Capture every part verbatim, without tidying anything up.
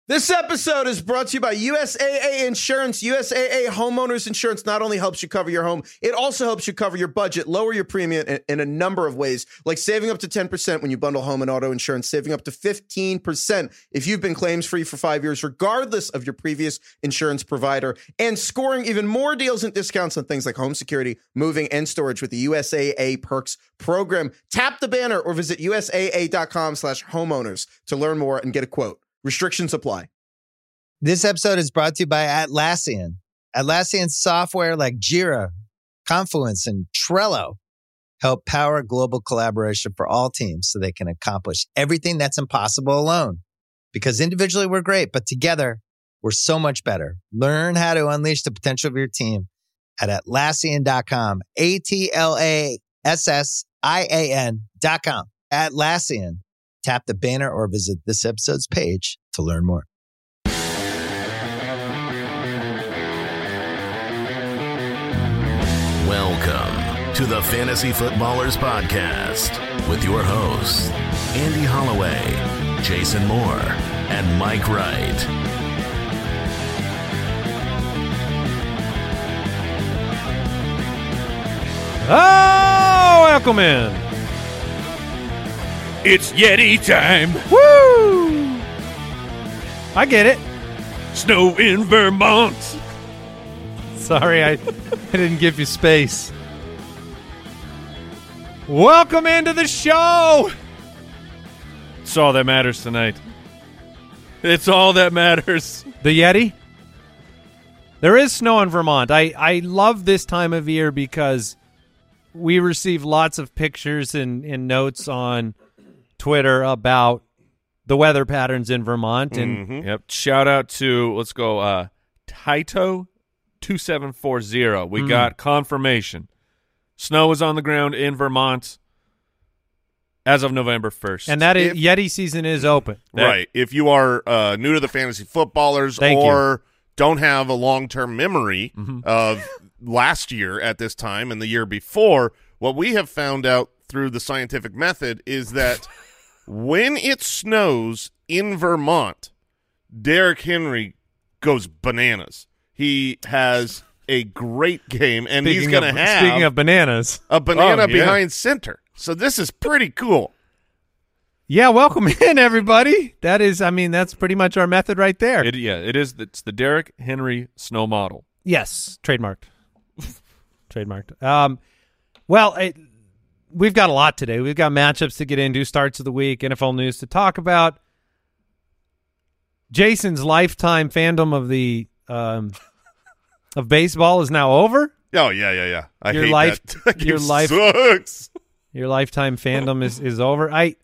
This episode is brought to you by U S A A Insurance. U S A A Homeowners Insurance not only helps you cover your home, it also helps you cover your budget, lower your premium in, in a number of ways, like saving up to ten percent when you bundle home and auto insurance, saving up to fifteen percent if you've been claims-free for five years, regardless of your previous insurance provider, and scoring even more deals and discounts on things like home security, moving, and storage with the U S A A Perks program. Tap the banner or visit usaa.com slash homeowners to learn more and get a quote. Restrictions apply. This episode is brought to you by Atlassian. Atlassian software like Jira, Confluence, and Trello help power global collaboration for all teams so they can accomplish everything that's impossible alone. Because individually we're great, but together we're so much better. Learn how to unleash the potential of your team at Atlassian dot com. A T L A S S I A N dot com. Atlassian. Tap the banner or visit this episode's page to learn more. Welcome to the Fantasy Footballers Podcast with your hosts, Andy Holloway, Jason Moore, and Mike Wright. Oh, welcome in. It's Yeti time. Woo! I get it. Snow in Vermont. Sorry, I, I didn't give you space. Welcome into the show. It's all that matters tonight. It's all that matters. The Yeti? There is snow in Vermont. I, I love this time of year because we receive lots of pictures and, and notes on Twitter about the weather patterns in Vermont. And mm-hmm. Yep. Shout out to, let's go, uh, Taito two seven four zero. We mm. got confirmation. Snow is on the ground in Vermont as of November first. And that is, if, Yeti season is open. That, right. If you are uh, new to the Fantasy Footballers Thank or you. don't have a long-term memory mm-hmm. of last year at this time and the year before, what we have found out through the scientific method is that when it snows in Vermont, Derrick Henry goes bananas. He has a great game, and speaking he's going to have speaking of bananas, a banana oh, yeah. behind center. So this is pretty cool. Yeah, welcome in, everybody. That is, I mean, that's pretty much our method right there. It, yeah, it is. It's the Derrick Henry snow model. Yes, trademarked. trademarked. Um, well, it, we've got a lot today. We've got matchups to get into, starts of the week, N F L news to talk about. Jason's lifetime fandom of the um, of baseball is now over. Oh yeah, yeah, yeah. I your hate life, that. that your life sucks. Your lifetime fandom is, is over. I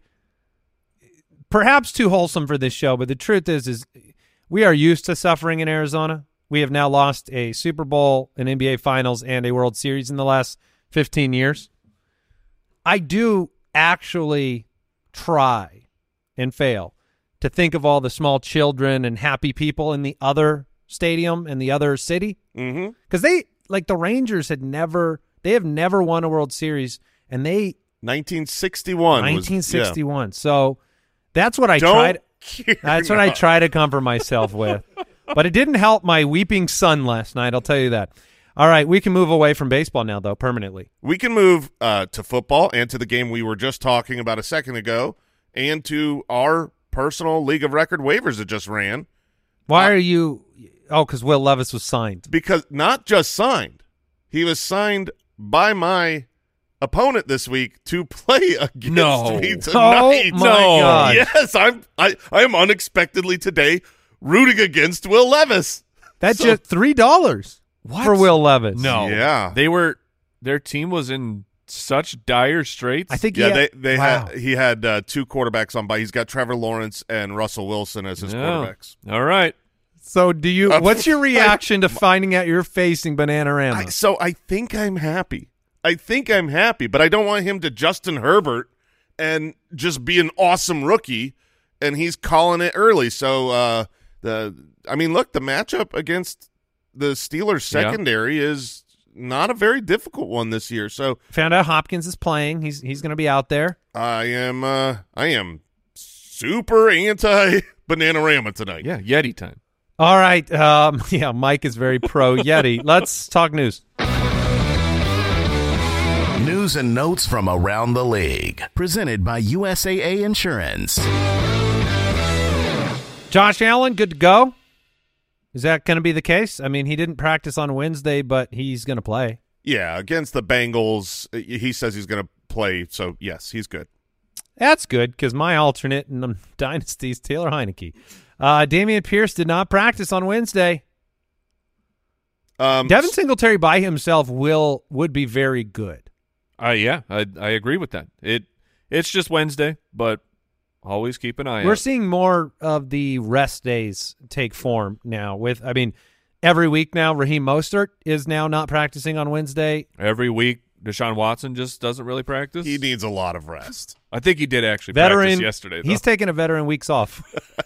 perhaps too wholesome for this show, but the truth is, is we are used to suffering in Arizona. We have now lost a Super Bowl, an N B A Finals, and a World Series in the last fifteen years. I do actually try and fail to think of all the small children and happy people in the other stadium and the other city. Mm-hmm. Because they, like the Rangers had never, they have never won a World Series, and they... nineteen sixty-one nineteen sixty-one. Was, yeah. So that's what I Don't tried. That's what I try to comfort myself with. But it didn't help my weeping son last night, I'll tell you that. All right, we can move away from baseball now, though, permanently. We can move uh, to football and to the game we were just talking about a second ago and to our personal League of Record waivers that just ran. Why uh, are you – oh, because Will Levis was signed. Because not just signed. He was signed by my opponent this week to play against no. me tonight. Oh, my God. Yes, I'm, I, I am unexpectedly today rooting against Will Levis. That's So- just three dollars. What? For Will Levis. No. Yeah. They were their team was in such dire straits. I think Yeah, he they had, they wow. had he had uh, two quarterbacks on by. He's got Trevor Lawrence and Russell Wilson as his Yeah. quarterbacks. All right. So do you? Uh, what's your reaction to finding out you're facing Bananarama? I, so I think I'm happy. I think I'm happy, but I don't want him to Justin Herbert and just be an awesome rookie, and he's calling it early. So uh, the I mean, look, the matchup against the Steelers secondary yeah. is not a very difficult one this year. So found out Hopkins is playing. He's he's going to be out there. I am uh, I am super anti Bananarama tonight. Yeah, Yeti time. All right. Um, yeah, Mike is very pro Yeti. Let's talk news. News and notes from around the league. Presented by U S A A Insurance. Josh Allen, good to go? Is that going to be the case? I mean, he didn't practice on Wednesday, but he's going to play. Yeah, against the Bengals, he says he's going to play, so yes, he's good. That's good because my alternate in the dynasty is Taylor Heineke. Uh, Dameon Pierce did not practice on Wednesday. Um, Devin Singletary by himself will would be very good. Uh, yeah, I I agree with that. It It's just Wednesday, but always keep an eye We're out. seeing more of the rest days take form now. With I mean, every week now, Raheem Mostert is now not practicing on Wednesday. Every week, Deshaun Watson just doesn't really practice. He needs a lot of rest. I think he did actually Veteran practice yesterday, though. He's taking a veteran weeks off.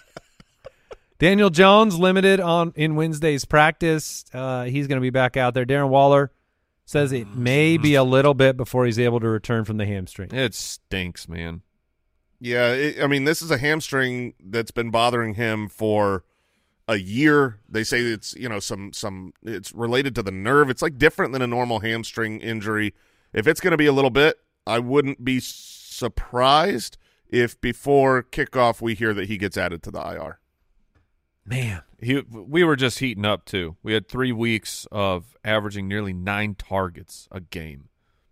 Daniel Jones limited on in Wednesday's practice. Uh, he's going to be back out there. Darren Waller says it may be a little bit before he's able to return from the hamstring. It stinks, man. Yeah, it, I mean, this is a hamstring that's been bothering him for a year. They say it's, you know, some some it's related to the nerve. It's like different than a normal hamstring injury. If it's going to be a little bit, I wouldn't be surprised if before kickoff we hear that he gets added to the I R. Man, He, we were just heating up, too. We had three weeks of averaging nearly nine targets a game.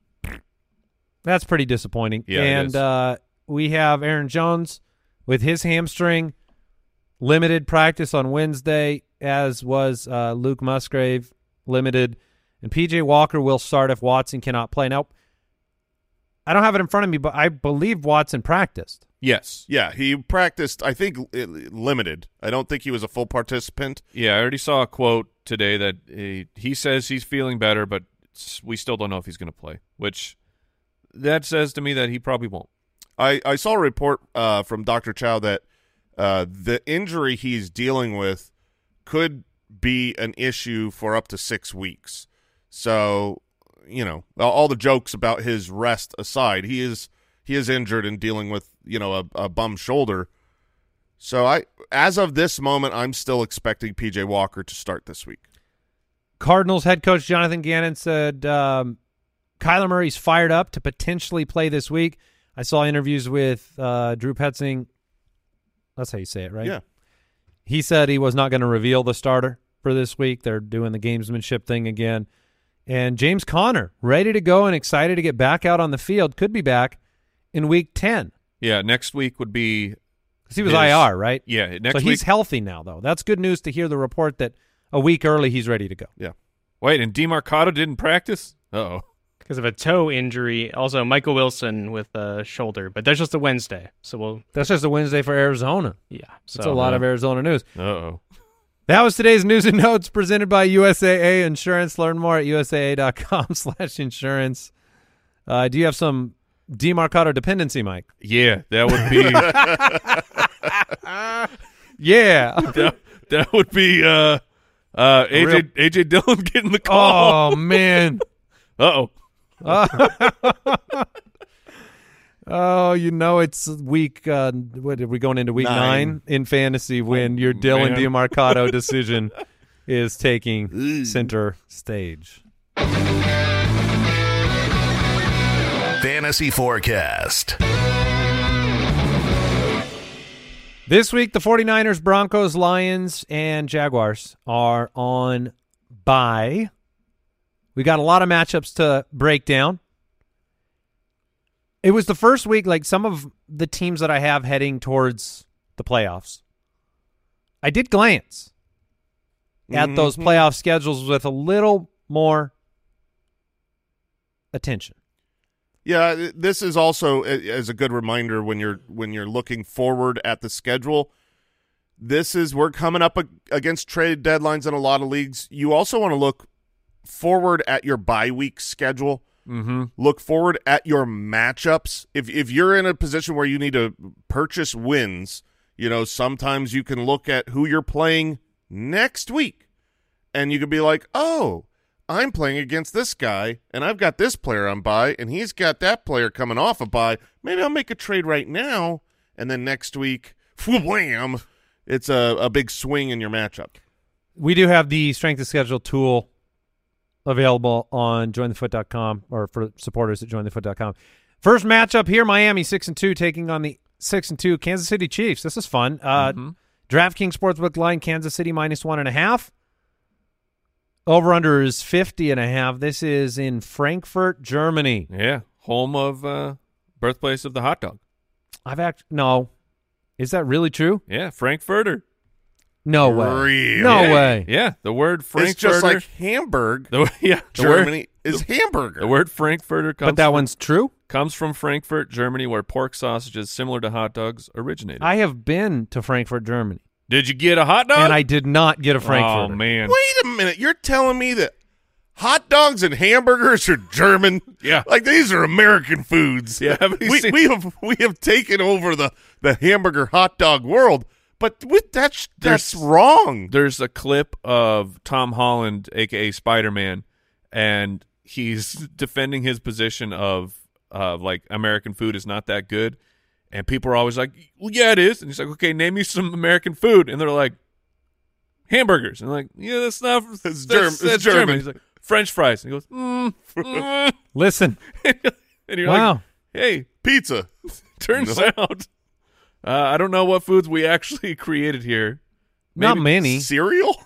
that's pretty disappointing. Yeah, it and is. Uh, we have Aaron Jones with his hamstring, limited practice on Wednesday, as was uh, Luke Musgrave, limited. And P J Walker will start if Watson cannot play. Now, I don't have it in front of me, but I believe Watson practiced. Yes. Yeah, he practiced, I think, uh, limited. I don't think he was a full participant. Yeah, I already saw a quote today that he, he says he's feeling better, but s- we still don't know if he's going to play, which that says to me that he probably won't. I, I saw a report uh, from Doctor Chow that uh, the injury he's dealing with could be an issue for up to six weeks. So, you know, all, all the jokes about his rest aside, he is he is injured and dealing with, you know, a, a bum shoulder. So I, as of this moment, I'm still expecting P J Walker to start this week. Cardinals head coach Jonathan Gannon said um, Kyler Murray's fired up to potentially play this week. I saw interviews with uh, Drew Petzing. That's how you say it, right? Yeah. He said he was not going to reveal the starter for this week. They're doing the gamesmanship thing again. And James Conner, ready to go and excited to get back out on the field, could be back in week ten. Yeah, next week would be Because he was his- I R, right? Yeah, next so week. he's healthy now, though. That's good news to hear the report that a week early he's ready to go. Yeah. Wait, and DeMarcado didn't practice? Uh-oh. Because of a toe injury. Also, Michael Wilson with a shoulder, but that's just a Wednesday. So we'll, That's just a Wednesday for Arizona. yeah. So That's a lot of Arizona news. Uh-oh. That was today's news and notes presented by U S A A Insurance. Learn more at U S A A dot com slash insurance. Uh, do you have some DeMarcado dependency, Mike? Yeah, that would be Yeah. that, that would be uh uh A J Real- A J Dillon getting the call. Oh, man. Uh-oh. Oh, you know it's week, uh, what are we going into week nine, Nine. in fantasy when your Dylan man. DeMarcado decision is taking center stage. Fantasy Forecast. This week, the 49ers, Broncos, Lions, and Jaguars are on bye. We got a lot of matchups to break down. It was the first week, like some of the teams that I have heading towards the playoffs. I did glance at those Mhm. playoff schedules with a little more attention. Yeah, th- this is also a- as a good reminder when you're when you're looking forward at the schedule. This is we're coming up ag- against trade deadlines in a lot of leagues. You also want to look forward at your bye week schedule. Mm-hmm. Look forward at your matchups. If if you're in a position where you need to purchase wins, you know, sometimes you can look at who you're playing next week, and you could be like, oh, I'm playing against this guy, and I've got this player on bye, and he's got that player coming off a bye. Maybe I'll make a trade right now, and then next week, wham, it's a, a big swing in your matchup. We do have the strength of schedule tool available on join the foot dot com or for supporters at join the foot dot com. First matchup here, Miami six and two taking on the six and two Kansas City Chiefs. This is fun. Uh, Mhm. DraftKings Sportsbook line Kansas City minus one and a half. Over under is fifty and a half. This is in Frankfurt, Germany. Yeah, home of uh, birthplace of the hot dog. I've act no. Is that really true? Yeah, Frankfurter. No way. Really? No yeah. way. Yeah, the word Frankfurter. It's just like Hamburg. the, yeah, the Germany word, is hamburger. The word Frankfurter comes But that from, one's true? comes from Frankfurt, Germany, where pork sausages similar to hot dogs originated. I have been to Frankfurt, Germany, Did you get a hot dog? and I did not get a Frankfurter. Oh man. Wait a minute. You're telling me that hot dogs and hamburgers are German? Yeah. Like these are American foods. Yeah, haven't you we, seen- we have we have taken over the, the hamburger hot dog world, but with that's that's There's- wrong. There's a clip of Tom Holland, aka Spider-Man, and he's defending his position of uh, like American food is not that good, and people are always like, "Well, yeah, it is." And he's like, "Okay, name me some American food," and they're like, "Hamburgers," and I'm like, "Yeah, that's not It's that's, Germ- that's, it's German." German. He's like, "French fries," and he goes, mm, mm. Listen. and you're Wow. like, "Hey, Pizza. turns No. out, uh, I don't know what foods we actually created here." Not Maybe- many. Cereal?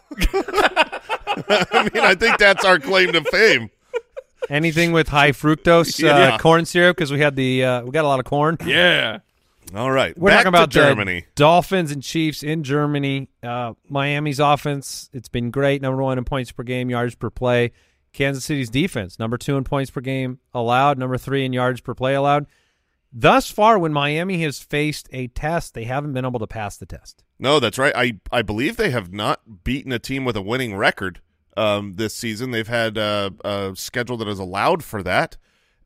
I mean, I think that's our claim to fame. Anything with high fructose uh, Yeah. corn syrup because we had the uh, we got a lot of corn. Yeah. All right. We're back talking about to the Germany. Dolphins and Chiefs in Germany. Uh, Miami's offense, it's been great. Number one in points per game, yards per play. Kansas City's defense, number two in points per game allowed, number three in yards per play allowed. Thus far, when Miami has faced a test, they haven't been able to pass the test. No, that's right. I, I believe they have not beaten a team with a winning record um, this season. They've had uh, a schedule that has allowed for that,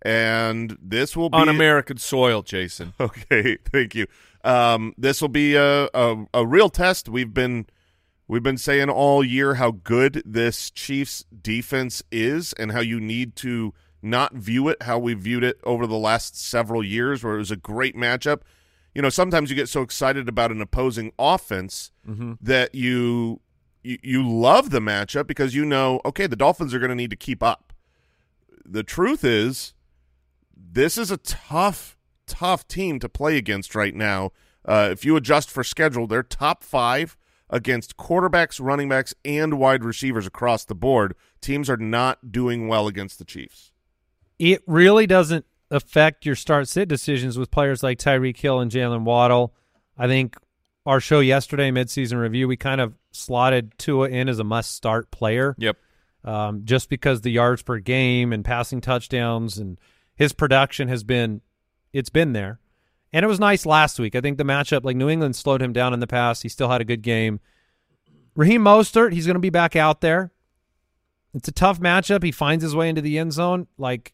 and this will be On American soil, Jason. Okay, thank you. Um, this will be a, a a real test. We've been we've been saying all year how good this Chiefs defense is, and how you need to not view it how we viewed it over the last several years, where it was a great matchup. You know, sometimes you get so excited about an opposing offense Mm-hmm. that you, you you love the matchup because you know, okay, the Dolphins are going to need to keep up. The truth is, this is a tough, tough team to play against right now. Uh, if you adjust for schedule, they're top five against quarterbacks, running backs, and wide receivers across the board. Teams are not doing well against the Chiefs. It really doesn't affect your start-sit decisions with players like Tyreek Hill and Jalen Waddle. I think our show yesterday, midseason review, we kind of slotted Tua in as a must-start player. Yep. Um, just because the yards per game and passing touchdowns and his production has been, it's been there. And it was nice last week. I think the matchup, like New England slowed him down in the past. He still had a good game. Raheem Mostert, he's going to be back out there. It's a tough matchup. He finds his way into the end zone. Like,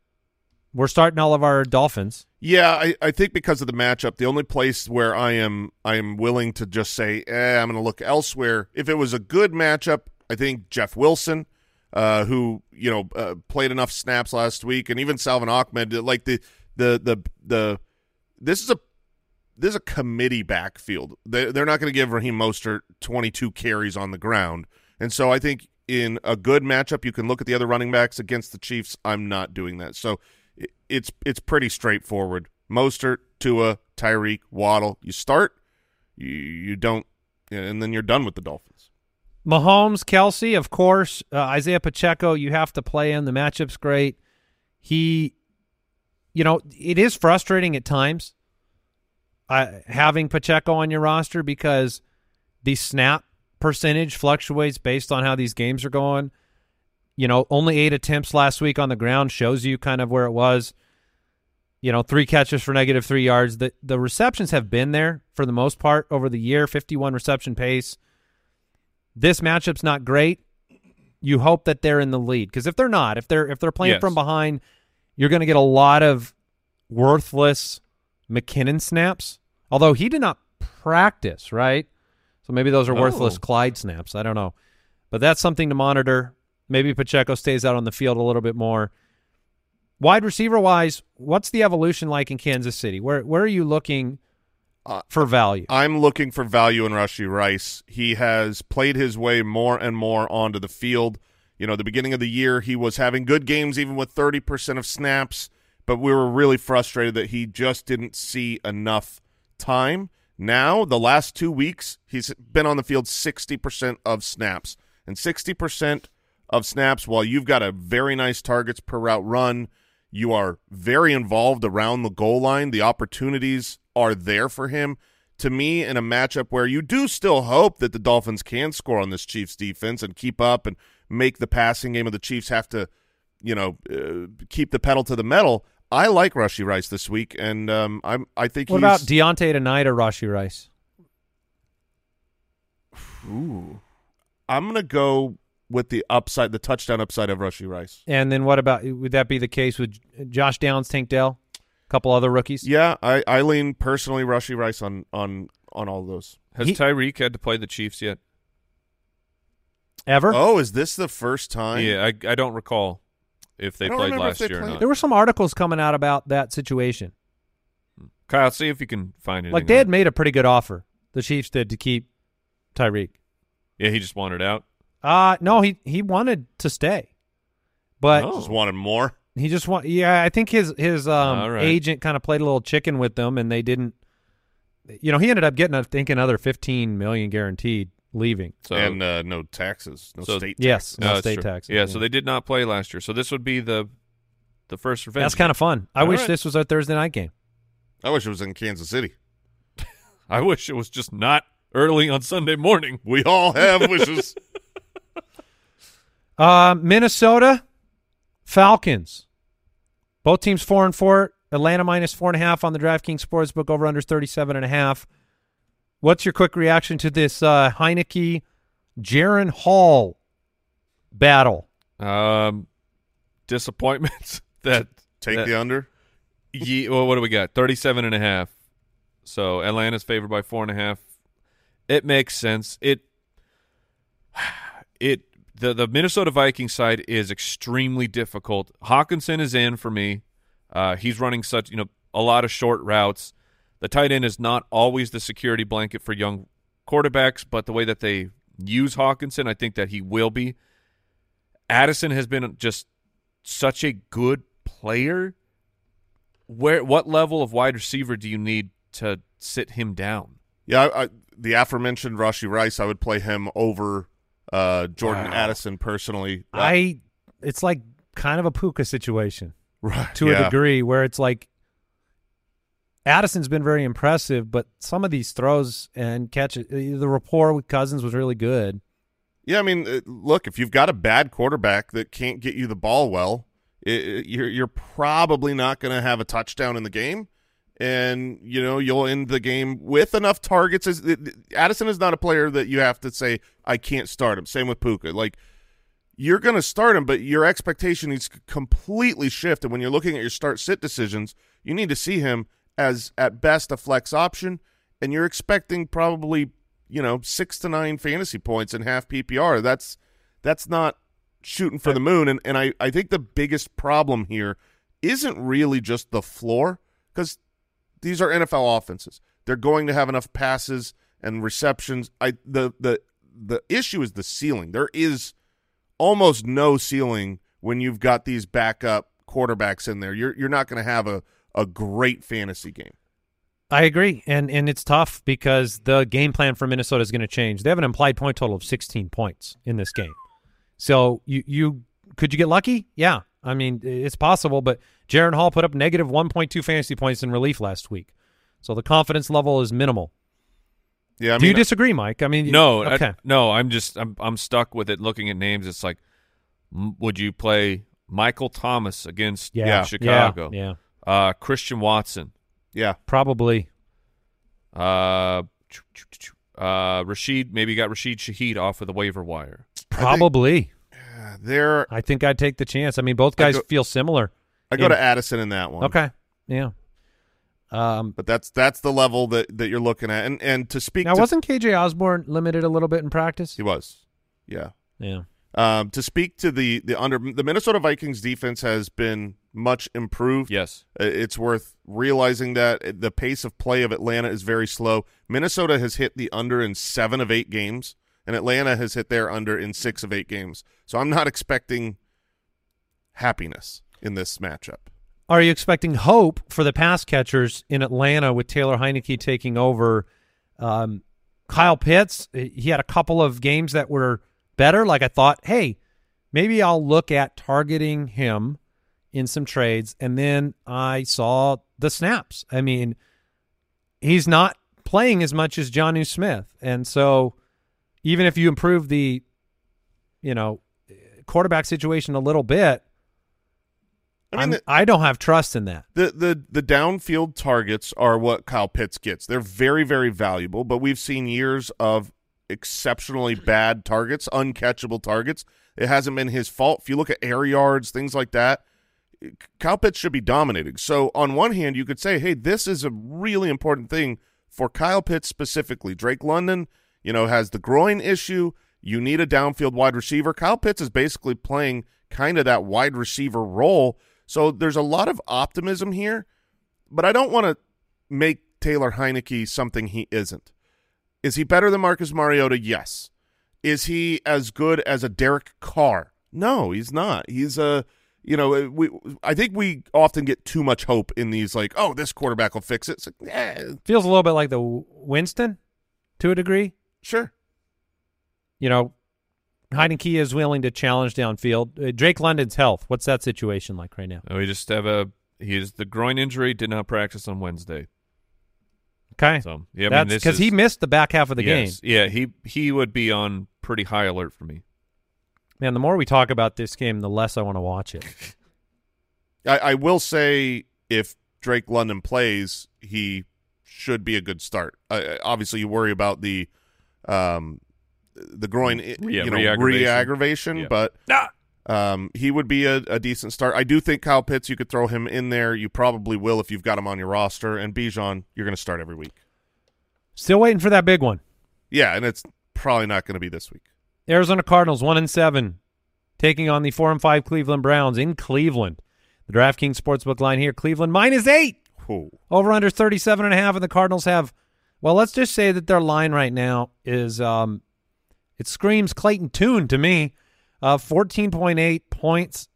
we're starting all of our Dolphins. Yeah, I, I think because of the matchup, the only place where I am I am willing to just say, eh, I'm going to look elsewhere. If it was a good matchup, I think Jeff Wilson, uh, who you know uh, played enough snaps last week, and even Salvin Ahmed, like the the the the this is a this is a committee backfield. They, they're not going to give Raheem Mostert twenty-two carries on the ground, and so I think in a good matchup, you can look at the other running backs against the Chiefs. I'm not doing that, so. It's it's pretty straightforward. Mostert, Tua, Tyreek, Waddle. You start, you you don't, and then you're done with the Dolphins. Mahomes, Kelsey, of course. Uh, Isaiah Pacheco, you have to play him. The matchup's great. He, you know, it is frustrating at times uh, having Pacheco on your roster because the snap percentage fluctuates based on how these games are going. You know, only eight attempts last week on the ground shows you kind of where it was. You know, three catches for negative three yards. The the receptions have been there for the most part over the year, fifty-one reception pace. This matchup's not great. You hope that they're in the lead because if they're not, if they're if they're playing Yes. from behind, you're going to get a lot of worthless McKinnon snaps. Although he did not practice, right? So maybe those are worthless Oh. Clyde snaps. I don't know, but that's something to monitor. Maybe Pacheco stays out on the field a little bit more. Wide receiver wise, what's the evolution like in Kansas City? Where where are you looking Uh, for value. I'm looking for value in Rashee Rice. He has played his way more and more onto the field. You know, the beginning of the year, he was having good games even with thirty percent of snaps, but we were really frustrated that he just didn't see enough time. Now, the last two weeks, he's been on the field sixty percent of snaps. And sixty percent of snaps, while you've got a very nice targets per route run, you are very involved around the goal line. The opportunities are there for him. To me, in a matchup where you do still hope that the Dolphins can score on this Chiefs defense and keep up and make the passing game of the Chiefs have to, you know, uh, keep the pedal to the metal, I like Rashee Rice this week, and um, I'm, I think what he's... about Deontay tonight or Rashee Rice? Ooh. I'm going to go with the upside, the touchdown upside of Rashee Rice. And then what about, would that be the case with Josh Downs, Tank Dell, a couple other rookies? Yeah, I, I lean personally Rashee Rice on on on all those. Has He- Tyreek had to play the Chiefs yet? Ever? Oh, is this the first time? Yeah, I I don't recall if they I don't played remember if last they year or played. not. There were some articles coming out about that situation. Kyle, see if you can find it. Like, they had made a pretty good offer, the Chiefs did, to keep Tyreek. Yeah, he just wanted out. Uh, no, he, he wanted to stay. But Oh. Just wanted more. he just want yeah, I think his his um All right. agent kind of played a little chicken with them, and they didn't. You know, he ended up getting, I think, another fifteen million guaranteed leaving. So and uh, no taxes, no So- state Yes, taxes. no that's state true. taxes. Yeah, so they did not play last year. So this would be the the first revenge. That's kind of fun. I All wish right. this was our Thursday night game. I wish it was in Kansas City. I wish it was just not early on Sunday morning. We all have wishes. Uh, Minnesota Falcons. Both teams four and four. Atlanta minus four and a half on the DraftKings Sportsbook, over under thirty-seven and a half. What's your quick reaction to this uh, Heineke Jaron Hall battle? Um, disappointments that Take that- the under. Ye, well, what do we got? thirty-seven and a half. So Atlanta's favored by four and a half. It makes sense. It it the the Minnesota Vikings side is extremely difficult. Hawkinson is in for me. Uh, he's running such you know a lot of short routes. The tight end is not always the security blanket for young quarterbacks, but the way that they use Hawkinson, I think that he will be. Addison has been just such a good player. Where what level of wide receiver do you need to sit him down? Yeah, I, I, the aforementioned Rashee Rice, I would play him over uh, Jordan Wow. Addison personally. Uh, I it's like kind of a Puka situation right, to yeah. a degree, where it's like Addison's been very impressive, but some of these throws and catches, the rapport with Cousins was really good. Yeah, I mean, uh, look, if you've got a bad quarterback that can't get you the ball well, it, it, you're you're probably not going to have a touchdown in the game, and you know you'll end the game with enough targets. As it, Addison is not a player that you have to say I can't start him. Same with Puka. Like you're going to start him, but your expectation needs to completely shift. And when you're looking at your start-sit decisions, you need to see him as at best a flex option, and you're expecting probably you know six to nine fantasy points in half P P R. That's that's not shooting for the moon. And and I, I think the biggest problem here isn't really just the floor, because these are N F L offenses. They're going to have enough passes and receptions. I the the the issue is the ceiling. There is almost no ceiling when you've got these backup quarterbacks in there. You're you're not going to have a a great fantasy game. I agree, and and it's tough because the game plan for Minnesota is going to change. They have an implied point total of sixteen points in this game. So you you could you get lucky? Yeah, I mean it's possible. But Jaron Hall put up negative one point two fantasy points in relief last week, so the confidence level is minimal. Yeah, I Do mean, you disagree, Mike? I mean, No, okay. I, no. I'm just I'm I'm stuck with it. Looking at names, it's like, m- would you play Michael Thomas against yeah, Chicago? Yeah, yeah, Uh, Christian Watson. yeah. probably. Uh, uh, Rashid. Maybe you got Rashid Shaheed off of the waiver wire. Probably. There, I think I'd take the chance. I mean, both guys go- feel similar. I go in- to Addison in that one. Okay. Yeah. Um, But that's that's the level that, that you're looking at. And and to speak now, to wasn't K J Osborne limited a little bit in practice? he was. Yeah. Yeah. Um, to speak to the the under the Minnesota Vikings defense has been much improved. Yes. Uh, It's worth realizing that the pace of play of Atlanta is very slow. Minnesota has hit the under in seven of eight games, and Atlanta has hit their under in six of eight games. So I'm not expecting happiness in this matchup. Are you expecting hope for the pass catchers in Atlanta with Taylor Heineke taking over? Um, Kyle Pitts, he had a couple of games that were better. Like I thought, hey, maybe I'll look at targeting him in some trades, and then I saw the snaps. I mean, he's not playing as much as Jonnu Smith, and so even if you improve the, you know, quarterback situation a little bit, I mean, I'm, the, I don't have trust in that. the the the downfield targets are what Kyle Pitts gets. They're very, very valuable, but we've seen years of exceptionally bad targets, uncatchable targets. It hasn't been his fault. If you look at air yards, things like that, Kyle Pitts should be dominating. So on one hand, you could say, hey, this is a really important thing for Kyle Pitts specifically. Drake London, you know, has the groin issue. You need a downfield wide receiver. Kyle Pitts is basically playing kind of that wide receiver role. So there's a lot of optimism here, but I don't want to make Taylor Heineke something he isn't. Is he better than Marcus Mariota? Yes. Is he as good as a Derek Carr? No, he's not. He's a, you know, we. I think we often get too much hope in these, like, oh, this quarterback will fix it. It's like, eh, Feels a little bit like the Winston to a degree. sure. You know, Heineke is willing to challenge downfield. Uh, Drake London's health, what's that situation like right now? Oh, we just have a he is the groin injury. Did not practice on Wednesday. Okay, So yeah, I mean, that's this because is- he missed the back half of the yes, game. Yeah, he he would be on pretty high alert for me. Man, the more we talk about this game, the less I want to watch it. I, I will say if Drake London plays, he should be a good start. Uh, obviously, you worry about the um, the groin, i- Yeah, you know, re-aggravation. re-aggravation, Yeah. but Ah! um, he would be a, a decent start. I do think Kyle Pitts, you could throw him in there. You probably will if you've got him on your roster. And Bijan, you're going to start every week. Still waiting for that big one. Yeah, and it's probably not going to be this week. Arizona Cardinals one and seven, taking on the four and five Cleveland Browns in Cleveland. The DraftKings Sportsbook line here: Cleveland minus eight. Ooh. Over under thirty-seven and a half, and the Cardinals have, well, let's just say that their line right now is, um, it screams Clayton Tune to me. Uh, fourteen point eight points.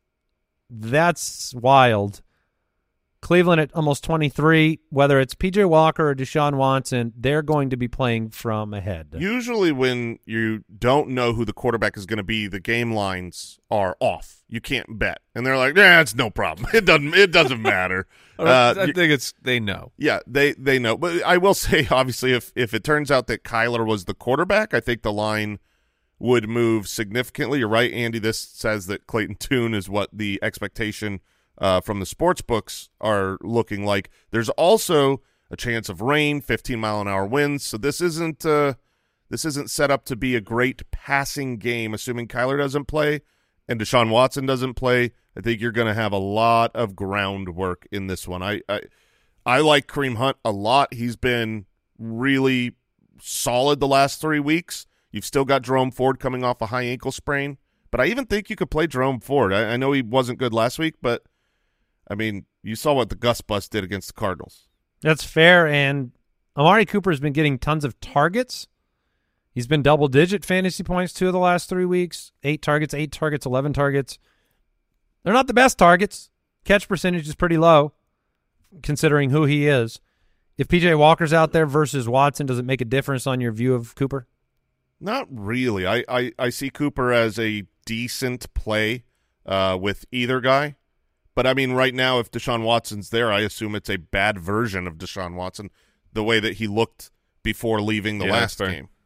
That's wild. Cleveland at almost twenty-three. Whether it's P J Walker or Deshaun Watson, they're going to be playing from ahead. Usually when you don't know who the quarterback is going to be, the game lines are off. You can't bet. And they're like, yeah, it's no problem. It doesn't it doesn't matter. I Uh, think it's they know. Yeah, they they know. But I will say, obviously, if if it turns out that Kyler was the quarterback, I think the line would move significantly. You're right, Andy. This says that Clayton Tune is what the expectation uh, from the sports books are looking like. There's also a chance of rain, fifteen mile an hour winds. So this isn't uh, this isn't set up to be a great passing game, assuming Kyler doesn't play and Deshaun Watson doesn't play. I think you're going to have a lot of groundwork in this one. I, I I like Kareem Hunt a lot. He's been really solid the last three weeks. You've still got Jerome Ford coming off a high ankle sprain, but I even think you could play Jerome Ford. I, I know he wasn't good last week, but I mean, you saw what the Gus Bus did against the Cardinals. That's fair, and Amari Cooper has been getting tons of targets. He's been double-digit fantasy points two of the last three weeks. Eight targets, eight targets, eleven targets. They're not the best targets. Catch percentage is pretty low, considering who he is. If P J Walker's out there versus Watson, does it make a difference on your view of Cooper? Not really. I, I, I see Cooper as a decent play uh, with either guy. But, I mean, right now, if Deshaun Watson's there, I assume it's a bad version of Deshaun Watson, the way that he looked before leaving the Yeah, last fair. game.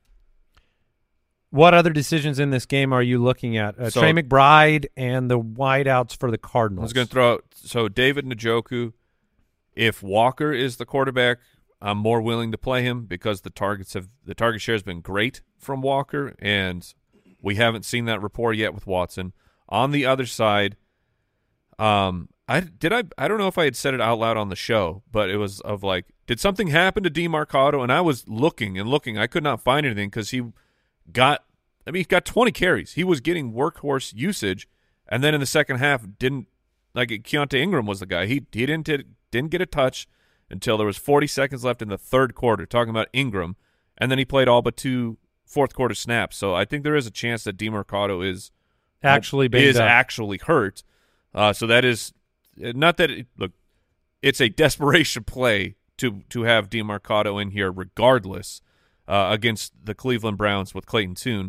What other decisions in this game are you looking at? Uh, So- Trey McBride and the wideouts for the I Cardinals. was going to throw out so David Njoku. If Walker is the quarterback, I'm more willing to play him because the targets have the target share has been great from Walker, and we haven't seen that rapport yet with Watson. On the other side, um, I did I I don't know if I had said it out loud on the show, but it was of like, did something happen to DeMarcado? And I was looking and looking, I could not find anything because he got I mean, he got twenty carries. He was getting workhorse usage, and then in the second half, didn't like Keontae Ingram was the guy. He he didn't didn't get a touch until there was forty seconds left in the third quarter. Talking about Ingram, and then he played all but two fourth quarter snaps. So I think there is a chance that DeMarcado is actually banged is up. actually hurt. Uh, so that is not that it, look. It's a desperation play to to have DeMarcado in here, regardless, uh, against the Cleveland Browns with Clayton Tune.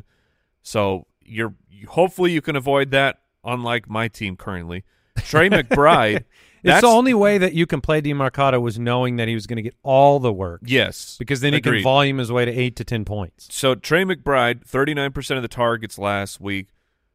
So you're you, hopefully you can avoid that. Unlike my team currently, Trey McBride. It's the only way that you can play DeMarcado was knowing that he was going to get all the work. Yes, because then agreed. he can volume his way to eight to ten points. So Trey McBride, thirty-nine percent of the targets last week,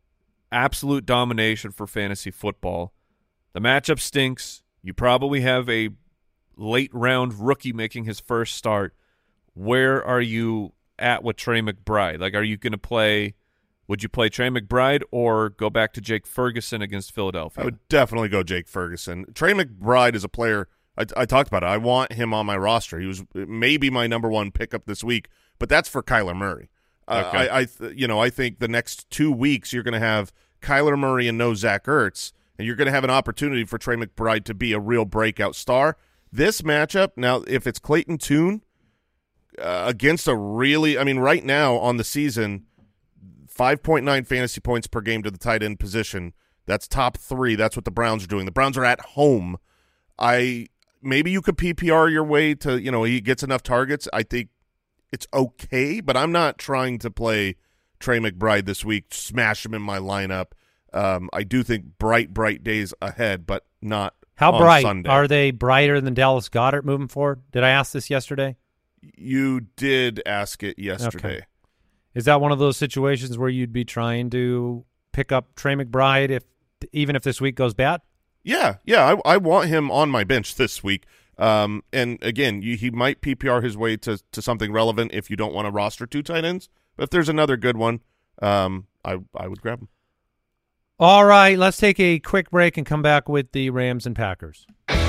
absolute domination for fantasy football. The matchup stinks. You probably have a late round rookie making his first start. Where are you at with Trey McBride? Like, are you going to play? Would you play Trey McBride or go back to Jake Ferguson against Philadelphia? I would definitely go Jake Ferguson. Trey McBride is a player. I, I talked about it. I want him on my roster. He was maybe my number one pickup this week, but that's for Kyler Murray. Uh, Okay. I, I, you know, I think the next two weeks you're going to have Kyler Murray and no Zach Ertz, and you're going to have an opportunity for Trey McBride to be a real breakout star. This matchup, now, if it's Clayton Tune uh, against a really, I mean, right now on the season, five point nine fantasy points per game to the tight end position. That's top three. That's what the Browns are doing. The Browns are at home. I maybe you could P P R your way to, you know, he gets enough targets. I think it's okay, but I'm not trying to play Trey McBride this week, smash him in my lineup. Um, I do think bright, bright days ahead, but not How on bright? Sunday. Are they brighter than Dallas Goedert moving forward? Did I ask this yesterday? You did ask it yesterday. Okay. Is that one of those situations where you'd be trying to pick up Trey McBride if even if this week goes bad? Yeah, yeah, I, I want him on my bench this week. Um, and again, you, he might P P R his way to, to something relevant if you don't want to roster two tight ends. But if there's another good one, um, I I would grab him. All right, let's take a quick break and come back with the Rams and Packers.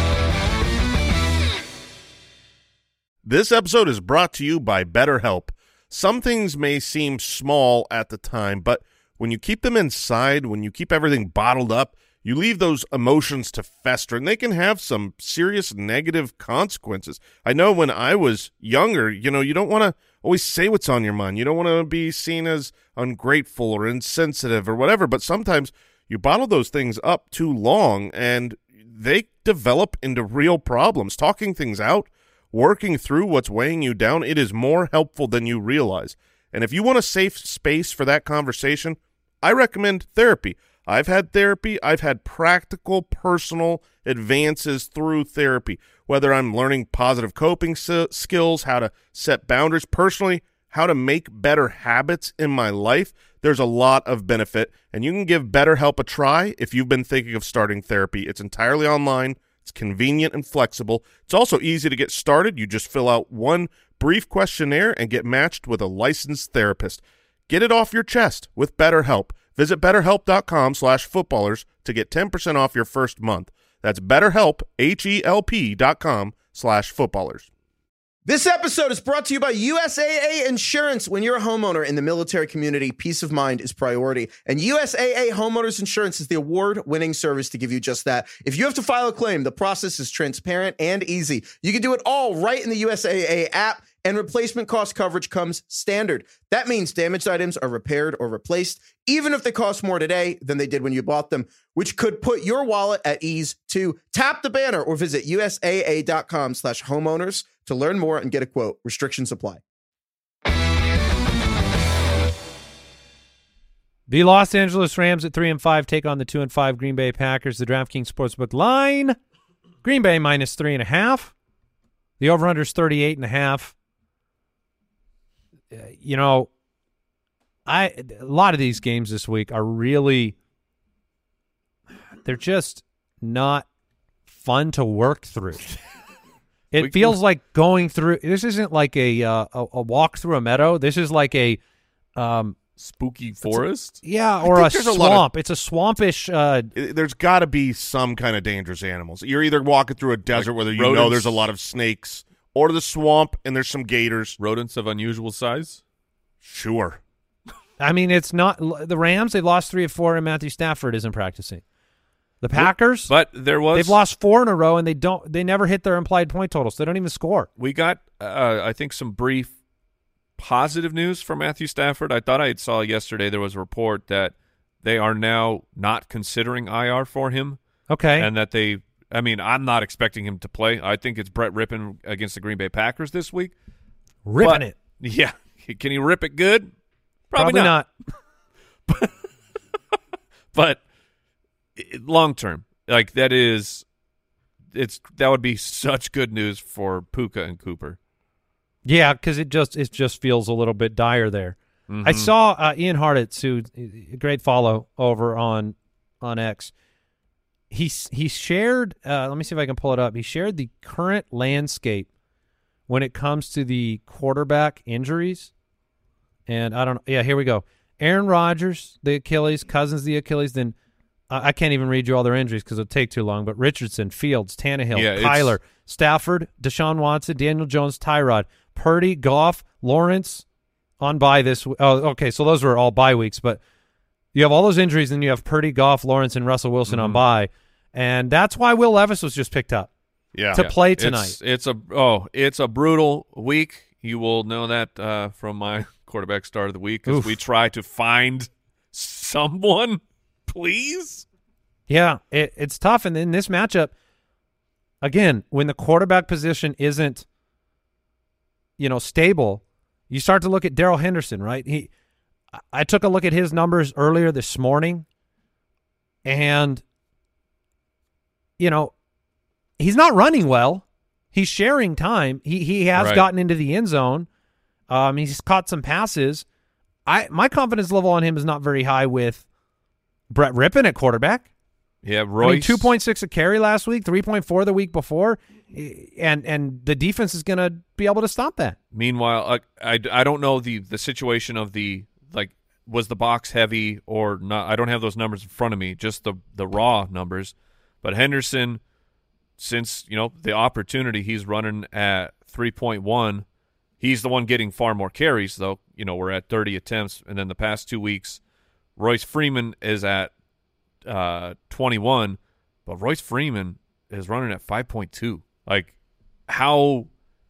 This episode is brought to you by BetterHelp. Some things may seem small at the time, but when you keep them inside, when you keep everything bottled up, you leave those emotions to fester, and they can have some serious negative consequences. I know when I was younger, you know, you don't want to always say what's on your mind. You don't want to be seen as ungrateful or insensitive or whatever, but sometimes you bottle those things up too long, and they develop into real problems. Talking things out, working through what's weighing you down, it is more helpful than you realize. And if you want a safe space for that conversation, I recommend therapy. I've had therapy. I've had practical, personal advances through therapy, whether I'm learning positive coping s- skills, how to set boundaries personally, how to make better habits in my life. There's a lot of benefit, and you can give BetterHelp a try if you've been thinking of starting therapy. It's entirely online. It's convenient and flexible. It's also easy to get started. You just fill out one brief questionnaire and get matched with a licensed therapist. Get it off your chest with BetterHelp. Visit BetterHelp.com slash footballers to get ten percent off your first month. That's BetterHelp, H-E-L-P dot com slash footballers. This episode is brought to you by U S A A Insurance. When you're a homeowner in the military community, peace of mind is priority. And U S A A Homeowners Insurance is the award-winning service to give you just that. If you have to file a claim, the process is transparent and easy. You can do it all right in the U S A A app, and replacement cost coverage comes standard. That means damaged items are repaired or replaced, even if they cost more today than they did when you bought them, which could put your wallet at ease too. Tap the banner or visit USAA.com slash homeowners to learn more and get a quote. Restrictions apply. The Los Angeles Rams at three and five take on the two and five Green Bay Packers. The DraftKings Sportsbook line: Green Bay minus three and a half. The over/under is thirty-eight and a half. Uh, you know, I a lot of these games this week are really they're just not fun to work through. It We- feels like going through. This isn't like a uh, a, a walk through a meadow. This is like a um, Spooky forest? yeah, or a think there's a lot of- swamp. It's a swampish. Uh, There's got to be some kind of dangerous animals. You're either walking through a desert where you know rodents? there's a lot of snakes, or the swamp and there's some gators. Rodents of unusual size? Sure. I mean, it's not the Rams. They lost three of four, and Matthew Stafford isn't practicing. The Packers, but there was they've lost four in a row, and they don't. They never hit their implied point totals. They don't even score. We got, uh, I think, some brief positive news for Matthew Stafford. I thought I saw yesterday there was a report that they are now not considering I R for him. Okay, and that they. I mean, I'm not expecting him to play. I think it's Brett Rippon against the Green Bay Packers this week. Ripping but, it, yeah. Can he rip it good? Probably, Probably not. not. but, but long term, like that is, it's that would be such good news for Puka and Cooper. Yeah, because it just it just feels a little bit dire there. Mm-hmm. I saw uh, Ian Hartitz, who a great follow over on on X. He he shared. Uh, let me see if I can pull it up. He shared the current landscape when it comes to the quarterback injuries. And I don't know. Yeah, here we go. Aaron Rodgers, the Achilles. Cousins, the Achilles. Then uh, I can't even read you all their injuries because it'll take too long. But Richardson, Fields, Tannehill, yeah, Kyler, Stafford, Deshaun Watson, Daniel Jones, Tyrod, Purdy, Goff, Lawrence on bye this. Oh, okay. So those were all bye weeks, but you have all those injuries, and you have Purdy, Goff, Lawrence, and Russell Wilson mm-hmm. on bye, and that's why Will Levis was just picked up. Yeah. to Yeah. play tonight. It's, it's a oh, it's a brutal week. You will know that uh, from my quarterback start of the week as Oof. we try to find someone, please. Yeah, it, it's tough. And in this matchup, again, when the quarterback position isn't, you know, stable, you start to look at Darrell Henderson, right? He, I took a look at his numbers earlier this morning, and, you know, he's not running well. He's sharing time. He he has Right. gotten into the end zone. Um, he's caught some passes. I my confidence level on him is not very high with Brett Rippon at quarterback. Yeah, I mean, Royce. two point six a carry last week, three point four the week before, and and the defense is going to be able to stop that. Meanwhile, uh, I, I don't know the, the situation of the, like, was the box heavy or not? I don't have those numbers in front of me, just the, the raw numbers. But Henderson, since, you know, the opportunity, he's running at three point one. He's the one getting far more carries, though. You know, we're at thirty attempts. And then the past two weeks, Royce Freeman is at uh, twenty-one, but Royce Freeman is running at five point two. Like, how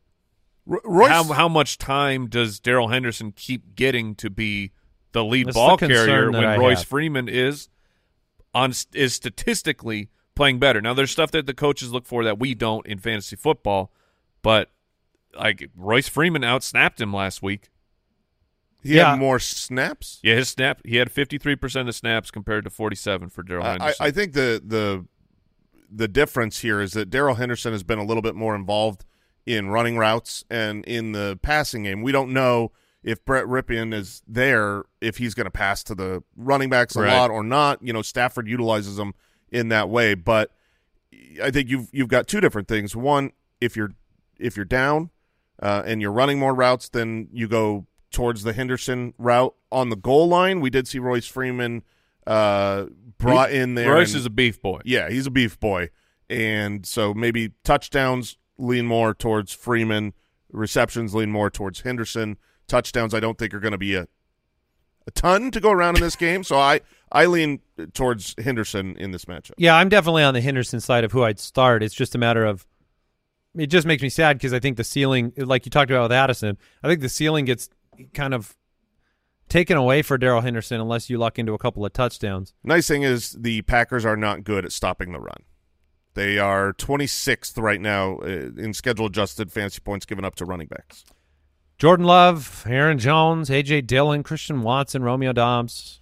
R- Royce, how how much time does Darrell Henderson keep getting to be the lead That's ball the concern carrier that when I Royce have. Freeman is on is statistically playing better? Now, there's stuff that the coaches look for that we don't in fantasy football, but like Royce Freeman outsnapped him last week. he Yeah. had more snaps. Yeah, his snap he had fifty-three percent of the snaps compared to forty-seven for Darrell I, Henderson. I think the the the difference here is that Darrell Henderson has been a little bit more involved in running routes and in the passing game. We don't know if Brett Rippon is there, if he's going to pass to the running backs a Right. lot or not. You know, Stafford utilizes them in that way, but I think you've you've got two different things. One, if you're if you're down uh, and you're running more routes, then you go towards the Henderson route on the goal line. We did see Royce Freeman uh, brought in there. Royce and- is a beef boy. yeah, he's a beef boy. And so maybe touchdowns lean more towards Freeman, receptions lean more towards Henderson. Touchdowns I don't think are going to be a a ton to go around in this game. So I, I lean towards Henderson in this matchup. Yeah, I'm definitely on the Henderson side of who I'd start. It's just a matter of it just makes me sad because I think the ceiling, like you talked about with Addison, I think the ceiling gets kind of taken away for Darrell Henderson unless you luck into a couple of touchdowns. Nice thing is the Packers are not good at stopping the run. They are twenty-sixth right now uh, in schedule-adjusted fantasy points given up to running backs. Jordan Love, Aaron Jones, A J Dillon, Christian Watson, Romeo Dobbs.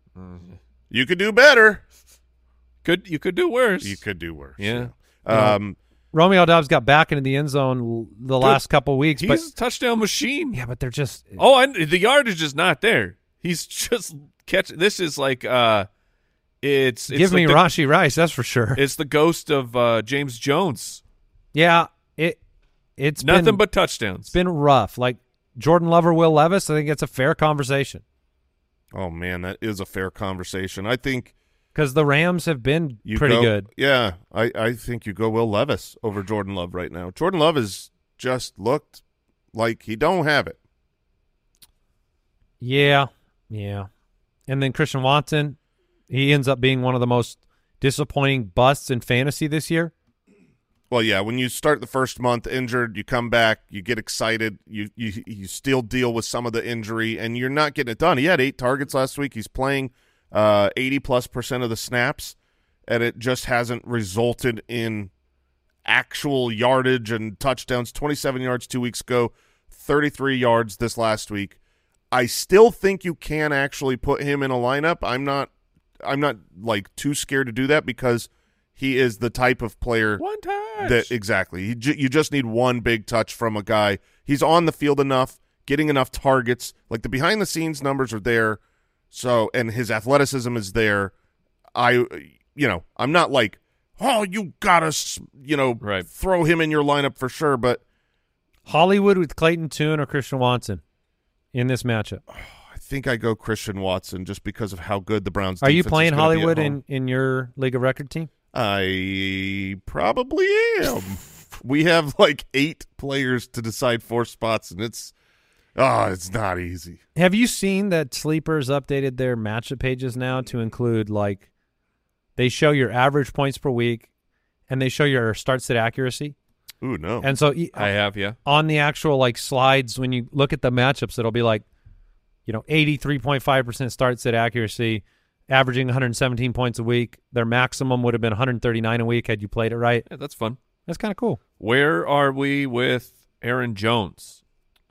You could do better. Could you could do worse. You could do worse. Yeah. Um, Romeo Dobbs got back into the end zone l- the last couple weeks, He's but a touchdown machine. yeah, but they're just Oh, and the yardage is not there. He's just catch. This is like uh, it's, it's give like me the, Rashi Rice, that's for sure. It's the ghost of uh, James Jones. Yeah, it it's Nothing been, but touchdowns. it's been rough. Like Jordan Love or Will Levis, I think it's a fair conversation oh, man, that is a fair conversation. I think because the Rams have been you pretty go- good. Yeah, I, I think you go Will Levis over Jordan Love right now. Jordan Love has just looked like he don't have it. Yeah, Yeah. And then Christian Watson, he ends up being one of the most disappointing busts in fantasy this year. Well, yeah, when you start the first month injured, you come back, you get excited, you you you still deal with some of the injury, and you're not getting it done. He had eight targets last week. He's playing uh, eighty plus percent of the snaps, and it just hasn't resulted in actual yardage and touchdowns. twenty-seven yards two weeks ago, thirty-three yards this last week. I still think you can actually put him in a lineup. I'm not, I'm not like too scared to do that because he is the type of player One touch. that exactly. You, ju- you just need one big touch from a guy. He's on the field enough, getting enough targets. Like the behind the scenes numbers are there, so and his athleticism is there. I, you know, I'm not like, oh, you gotta, you know, Right. throw him in your lineup for sure. But Hollywood with Clayton Tune or Christian Watson in this matchup. I think I go Christian Watson just because of how good the Browns. Are you defense is playing gonna be at Hollywood home. in, in your League of Record team? I probably am. We have like eight players to decide four spots, and it's oh, it's not easy. Have you seen that Sleepers updated their matchup pages now to include, like, they show your average points per week and they show your start sit accuracy? Ooh, no. And so e- I have, yeah. on the actual, like, slides, when you look at the matchups, it'll be like, you know, eighty-three point five percent start sit accuracy, averaging one hundred seventeen points a week. Their maximum would have been one hundred thirty-nine a week had you played it right. Yeah, that's fun. That's kind of cool. Where are we with Aaron Jones?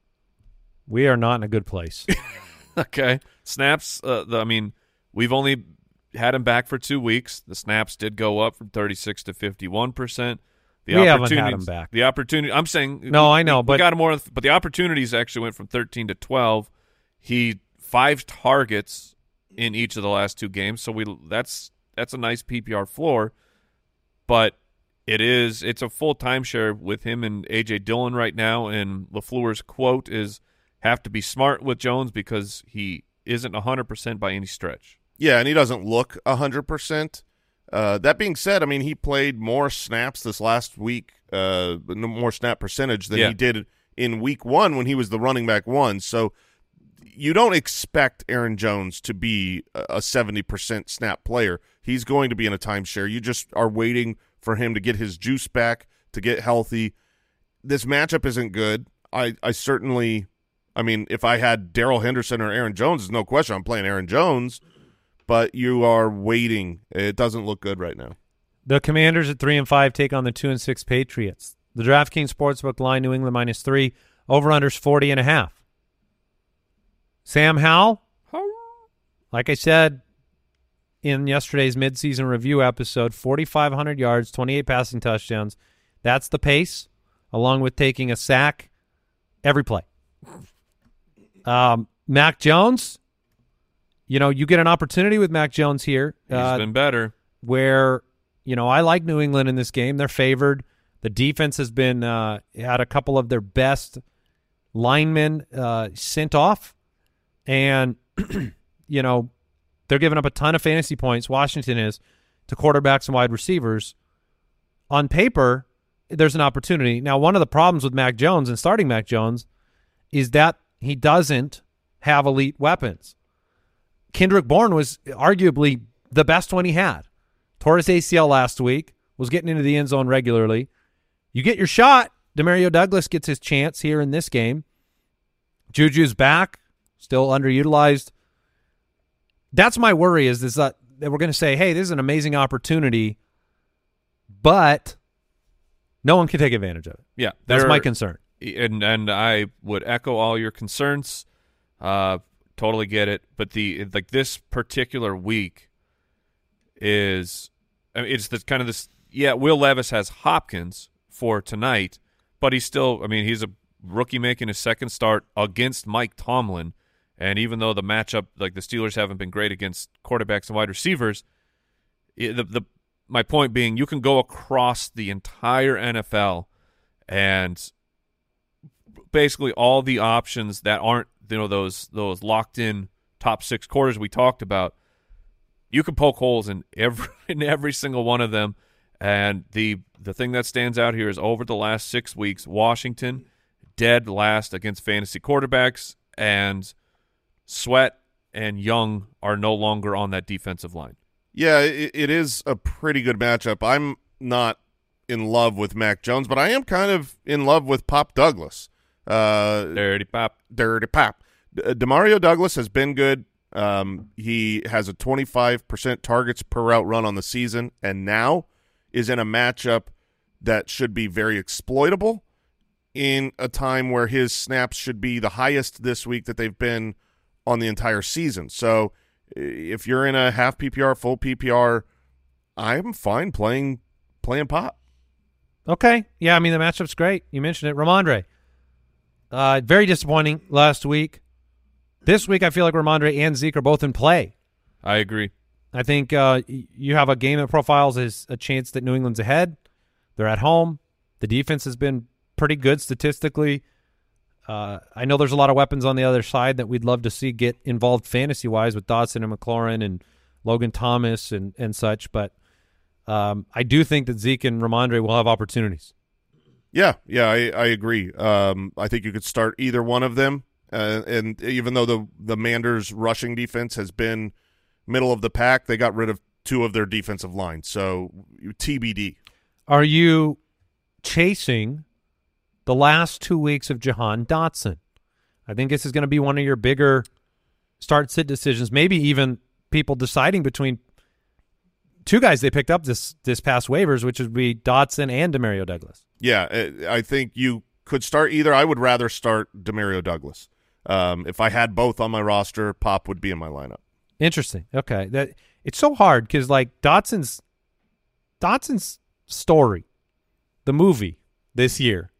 We are not in a good place. Okay. Snaps, uh, the, I mean, we've only had him back for two weeks. The snaps did go up from thirty-six to fifty-one percent. The We haven't had opportunities- him back. The opportunity, I'm saying. No, we- I know, we but- got him more, but the opportunities actually went from thirteen to twelve. He five targets in each of the last two games, so we that's that's a nice P P R floor. But it is it's a full timeshare with him and A J Dillon right now. And LaFleur's quote is, "Have to be smart with Jones because he isn't one hundred percent by any stretch." Yeah, and he doesn't look one hundred percent. Uh, that being said, I mean, he played more snaps this last week, uh, no more snap percentage than Yeah. he did in week one when he was the running back one. So you don't expect Aaron Jones to be a seventy percent snap player. He's going to be in a timeshare. You just are waiting for him to get his juice back, to get healthy. This matchup isn't good. I, I certainly – I mean, if I had Darrell Henderson or Aaron Jones, there's no question I'm playing Aaron Jones. But you are waiting. It doesn't look good right now. The Commanders at three and five take on the two and six Patriots. The DraftKings Sportsbook line: New England minus three. Over/unders forty and a half. Sam Howell, like I said in yesterday's midseason review episode, forty-five hundred yards, twenty-eight passing touchdowns. That's the pace, along with taking a sack every play. Um, Mac Jones. You know, you get an opportunity with Mac Jones here. He's uh, been better. where, you know, I like New England in this game. They're favored. The defense has been uh, had a couple of their best linemen uh, sent off. And, you know, they're giving up a ton of fantasy points, Washington is, to quarterbacks and wide receivers. On paper, there's an opportunity. Now, one of the problems with Mac Jones and starting Mac Jones is that he doesn't have elite weapons. Kendrick Bourne was arguably the best one he had. Tore his A C L last week, was getting into the end zone regularly. You get your shot. Demario Douglas gets his chance here in this game. Juju's back, still underutilized. That's my worry is, is that, that we're going to say, hey, this is an amazing opportunity, but no one can take advantage of it. Yeah. That's there- my concern. And and I would echo all your concerns. Uh, totally get it. But the like this particular week is I mean, it's this kind of this. Yeah, Will Levis has Hopkins for tonight, but he's still. I mean, he's a rookie making his second start against Mike Tomlin, and even though the matchup, like the Steelers, haven't been great against quarterbacks and wide receivers, it, the the my point being, you can go across the entire N F L and basically all the options that aren't, you know, those those locked in top six quarters we talked about. You can poke holes in every in every single one of them, and the the thing that stands out here is over the last six weeks, Washington dead last against fantasy quarterbacks, and Sweat and Young are no longer on that defensive line. Yeah, it, it is a pretty good matchup. I'm not in love with Mac Jones, but I am kind of in love with Pop Douglas. Uh, Dirty Pop. Dirty Pop. D- Demario Douglas has been good. Um, he has a twenty-five percent targets per route run on the season, and now is in a matchup that should be very exploitable in a time where his snaps should be the highest this week that they've been on the entire season. So if you're in a half P P R, full P P R, I'm fine playing playing Pop. Okay. Yeah, I mean, the matchup's great. You mentioned it. Ramondre. Uh, very disappointing last week. This week, I feel like Ramondre and Zeke are both in play. I agree. I think uh, you have a game that profiles as a chance that New England's ahead. They're at home. The defense has been pretty good statistically. Uh, I know there's a lot of weapons on the other side that we'd love to see get involved fantasy-wise with Dotson and McLaurin and Logan Thomas and, and such, but um, I do think that Zeke and Ramondre will have opportunities. Yeah, yeah, I, I agree. Um, I think you could start either one of them, uh, and even though the, the Manders rushing defense has been middle of the pack, they got rid of two of their defensive lines, so T B D. Are you chasing the last two weeks of Jahan Dotson? I think this is going to be one of your bigger start-sit decisions, maybe even people deciding between two guys they picked up this this past waivers, which would be Dotson and Demario Douglas. Yeah, I think you could start either. I would rather start Demario Douglas. Um, if I had both on my roster, Pop would be in my lineup. Interesting. Okay, that it's so hard because like Dotson's Dotson's story, the movie this year.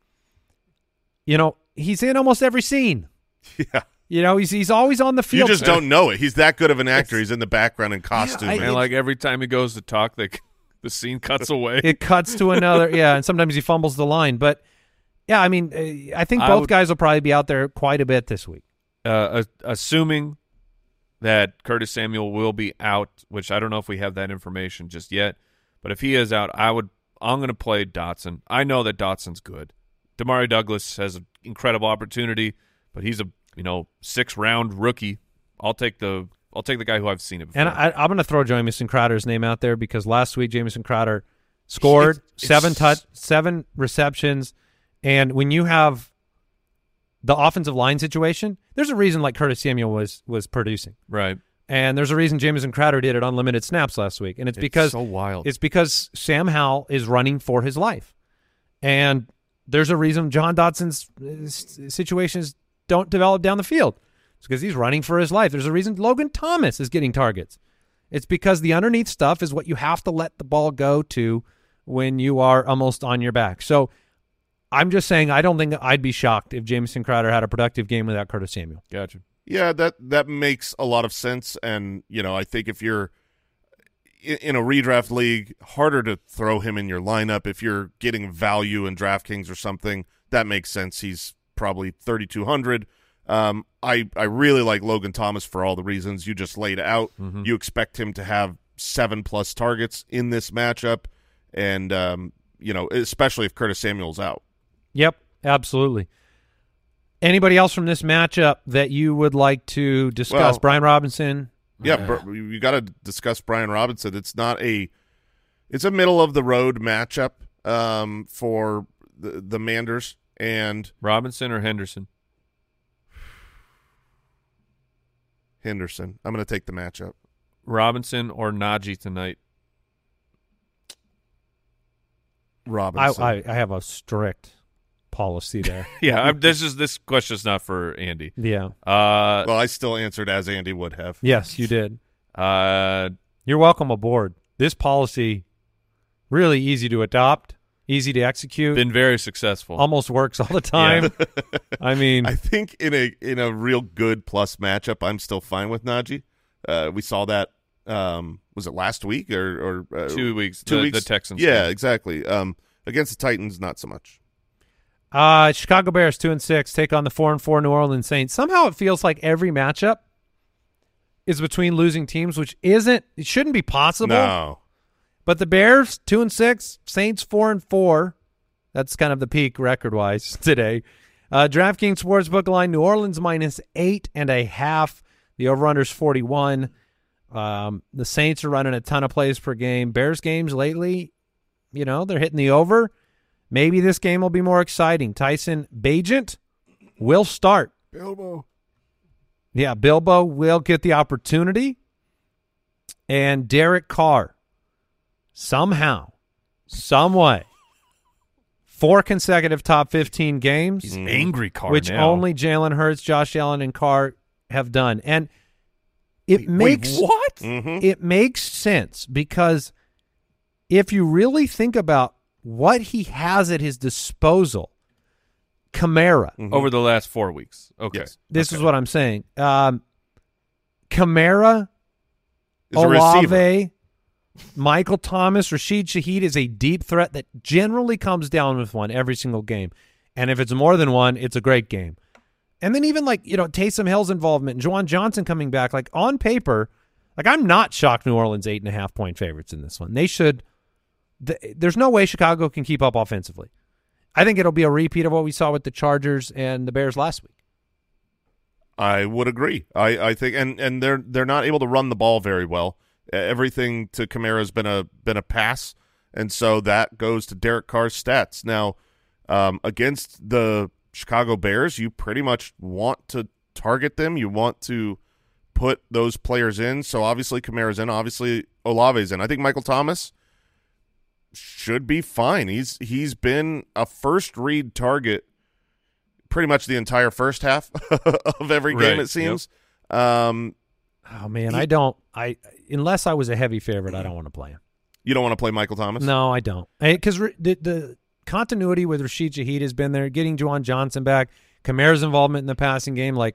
You know, he's in almost every scene. Yeah. You know, he's he's always on the field. You just don't know it. He's that good of an actor. He's in the background in costume. I- and- And like every time he goes to talk, the the scene cuts away. It cuts to another, yeah, and sometimes he fumbles the line. But, yeah, I mean, uh, I think I both would- guys will probably be out there quite a bit this week. Uh, assuming that Curtis Samuel will be out, which I don't know if we have that information just yet, but if he is out, I would. I'm going to play Dotson. I know that Dotson's good. Demario Douglas has an incredible opportunity, but he's a you know six round rookie. I'll take the I'll take the guy who I've seen it before. And I, I'm going to throw Jamison Crowder's name out there because last week Jamison Crowder scored It's- it's- seven touch, seven receptions, and when you have the offensive line situation, there's a reason like Curtis Samuel was was producing, right. and there's a reason Jamison Crowder did it unlimited snaps last week, and it's, It's because so wild. It's because Sam Howell is running for his life, and there's a reason John Dotson's uh, situations don't develop down the field. It's because he's running for his life. There's a reason Logan Thomas is getting targets. It's because the underneath stuff is what you have to let the ball go to when you are almost on your back. So I'm just saying I don't think I'd be shocked if Jamison Crowder had a productive game without Curtis Samuel. Gotcha. Yeah, that that makes a lot of sense, and you know, I think if you're in, in a redraft league, harder to throw him in your lineup. If you're getting value in DraftKings or something, that makes sense. He's probably thirty-two hundred. Um, I I really like Logan Thomas for all the reasons you just laid out. Mhm. You expect him to have seven plus targets in this matchup, and um, you know, especially if Curtis Samuel's out. Yep, absolutely. Anybody else from this matchup that you would like to discuss? Well, Brian Robinson? Yeah, br- you got to discuss Brian Robinson. It's not a, it's a middle of the road matchup um, for the, the Manders and Robinson or Henderson? Henderson. I'm going to take the matchup. Robinson or Najee tonight? I, Robinson. I, I have a strict policy there. Yeah, I'm, this is this question's not for Andy. Yeah. Uh, well, I still answered as Andy would have. Yes, you did. uh, You're welcome aboard. This policy, really easy to adopt, easy to execute, been very successful. almost works all the time. I mean, I think in a in a real good plus matchup, I'm still fine with Najee. Uh, we saw that. Um, was it last week or, or uh, Two weeks. Two the, weeks. The Texans. Yeah, game. exactly. Um, against the Titans, not so much. uh, Chicago Bears two and six take on the four and four New Orleans Saints. Somehow it feels like every matchup is between losing teams, which isn't. It shouldn't be possible. No. But the Bears two and six, Saints four and four. That's kind of the peak record wise today. Uh, DraftKings Sportsbook line: New Orleans minus eight and a half. The over-under is forty-one. Um, the Saints are running a ton of plays per game. Bears games lately, you know, they're hitting the over. Maybe this game will be more exciting. Tyson Bagent will start. Bilbo. Yeah, Bilbo will get the opportunity. And Derek Carr, somehow, some way, four consecutive top fifteen games. He's angry Carr which now. only Jalen Hurts, Josh Allen, and Carr have done. And it Wait, makes what? Mm-hmm. it makes sense because if you really think about what he has at his disposal, Kamara. Mm-hmm. Over the last four weeks. Okay. Yes. This Okay. is what I'm saying. Um, Kamara, Is a receiver. Olave, Michael Thomas, Rashid Shaheed is a deep threat that generally comes down with one every single game. And if it's more than one, it's a great game. And then even like, you know, Taysom Hill's involvement and Juwan Johnson coming back, like on paper, like I'm not shocked New Orleans eight and a half point favorites in this one. They should, th- there's no way Chicago can keep up offensively. I think it'll be a repeat of what we saw with the Chargers and the Bears last week. I would agree. I, I think, and, and they're they're not able to run the ball very well. Everything to Kamara has been a been a pass, and so that goes to Derek Carr's stats. Now, um, against the Chicago Bears, you pretty much want to target them. You want to put those players in. So obviously Kamara's in. Obviously Olave's in. I think Michael Thomas should be fine. He's he's been a first read target pretty much the entire first half of every game. Right, It seems. Um, Oh man, He- I don't. I unless I was a heavy favorite, I don't want to play him. you don't want to play Michael Thomas? No, I don't. Because the, the continuity with Rashid Shaheed has been there. Getting Juwan Johnson back, Kamara's involvement in the passing game. Like,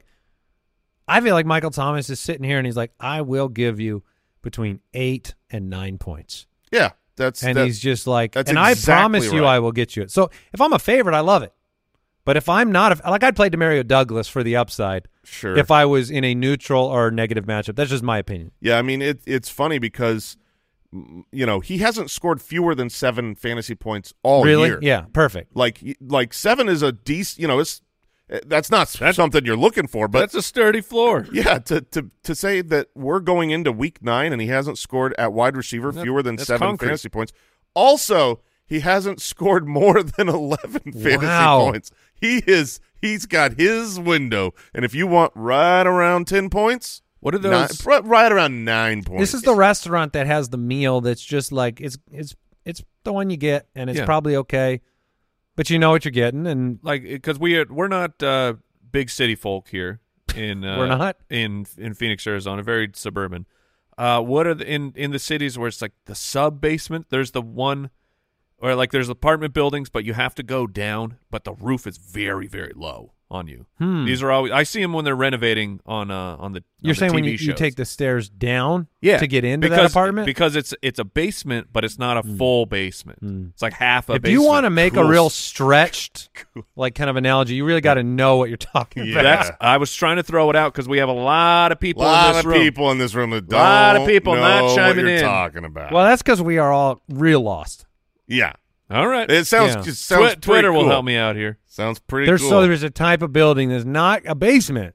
I feel like Michael Thomas is sitting here and he's like, I will give you between eight and nine points, Yeah, that's and that, he's just like, that's and I exactly promise you, right. I will get you it. So if I'm a favorite, I love it. But if I'm not, a, like I'd play Demario Douglas for the upside. sure. If I was in a neutral or negative matchup. That's just my opinion. Yeah, I mean it. It's funny because mm, you know he hasn't scored fewer than seven fantasy points all really? year. Yeah, perfect. Like like seven is a decent. You know, it's that's not something you're looking for, but That's a sturdy floor. yeah, to to to say that we're going into week nine and he hasn't scored at wide receiver That- fewer than that's seven concrete. fantasy points. Also, he hasn't scored more than eleven fantasy Wow. points. He is he's got his window, and if you want right around ten points, What are nine, those? right right around nine points. This is the restaurant that has the meal that's just like it's it's it's the one you get and it's Yeah. probably okay, but you know what you're getting and Like, because we are, we're not uh, big city folk here in uh, We're not? in in Phoenix, Arizona. Very suburban. Uh, what are the, in in the cities where it's like the sub basement? There's the one, or like there's apartment buildings, but you have to go down, but the roof is very very low on you. Hmm. These are always I see them when they're renovating on uh on the. you're on the saying when T V you, you shows. take the stairs down yeah to get into because, that apartment. because it's it's a basement, but it's not a full basement. Hmm. It's like half a. if basement. you want to make a Cool. real stretched like kind of analogy, you really got to know what you're talking Yeah. about. That's, I was trying to throw it out because we have a lot of a people in lot this of room. people in this room that don't Lot of people know not what chiming you're in. talking about. Well, that's because we are all real lost. yeah, All right. it sounds Yeah. it sounds Twi- Twitter pretty will cool. help me out here. Sounds pretty There's cool. so there's a type of building that's not a basement,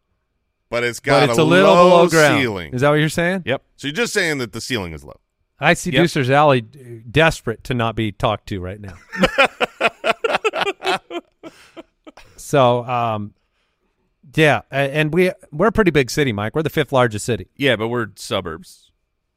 but it's got but it's a, a little low below ground. ceiling. Is that what you're saying? Yep. So you're just saying that the ceiling is low. I see Yep. Deucer's Alley desperate to not be talked to right now. so, um, yeah, a- and we we're a pretty big city, Mike. We're the fifth largest city. Yeah, but we're suburbs.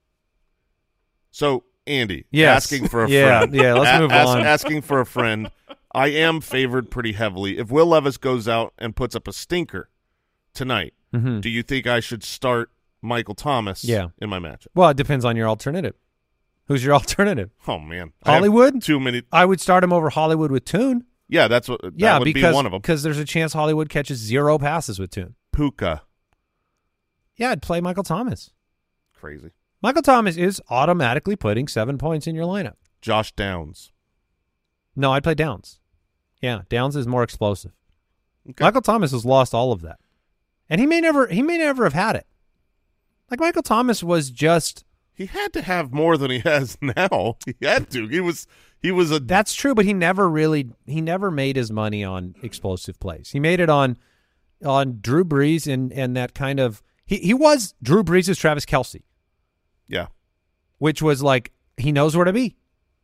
So Andy, Yes. asking for a Yeah, friend. yeah, let's A- move ask- on. Asking for a friend. I am favored pretty heavily. If Will Levis goes out and puts up a stinker tonight, Mhm. do you think I should start Michael Thomas Yeah. in my matchup? Well, it depends on your alternative. Who's your alternative? Oh man, I have Hollywood? too many. I would start him over Hollywood with Toon. Yeah, that's what. That Yeah, would because be one of them. because there's a chance Hollywood catches zero passes with Toon. Puka, Yeah, I'd play Michael Thomas. crazy. Michael Thomas is automatically putting seven points in your lineup. Josh Downs. No, I'd play Downs. Yeah, Downs is more explosive. Okay. Michael Thomas has lost all of that, and he may never he may never have had it. Like Michael Thomas was just He had to have more than he has now. He had to. He was. He was a. that's true, but he never really he never made his money on explosive plays. He made it on on Drew Brees and and that kind of he he was Drew Brees' Travis Kelce, Yeah. which was like he knows where to be.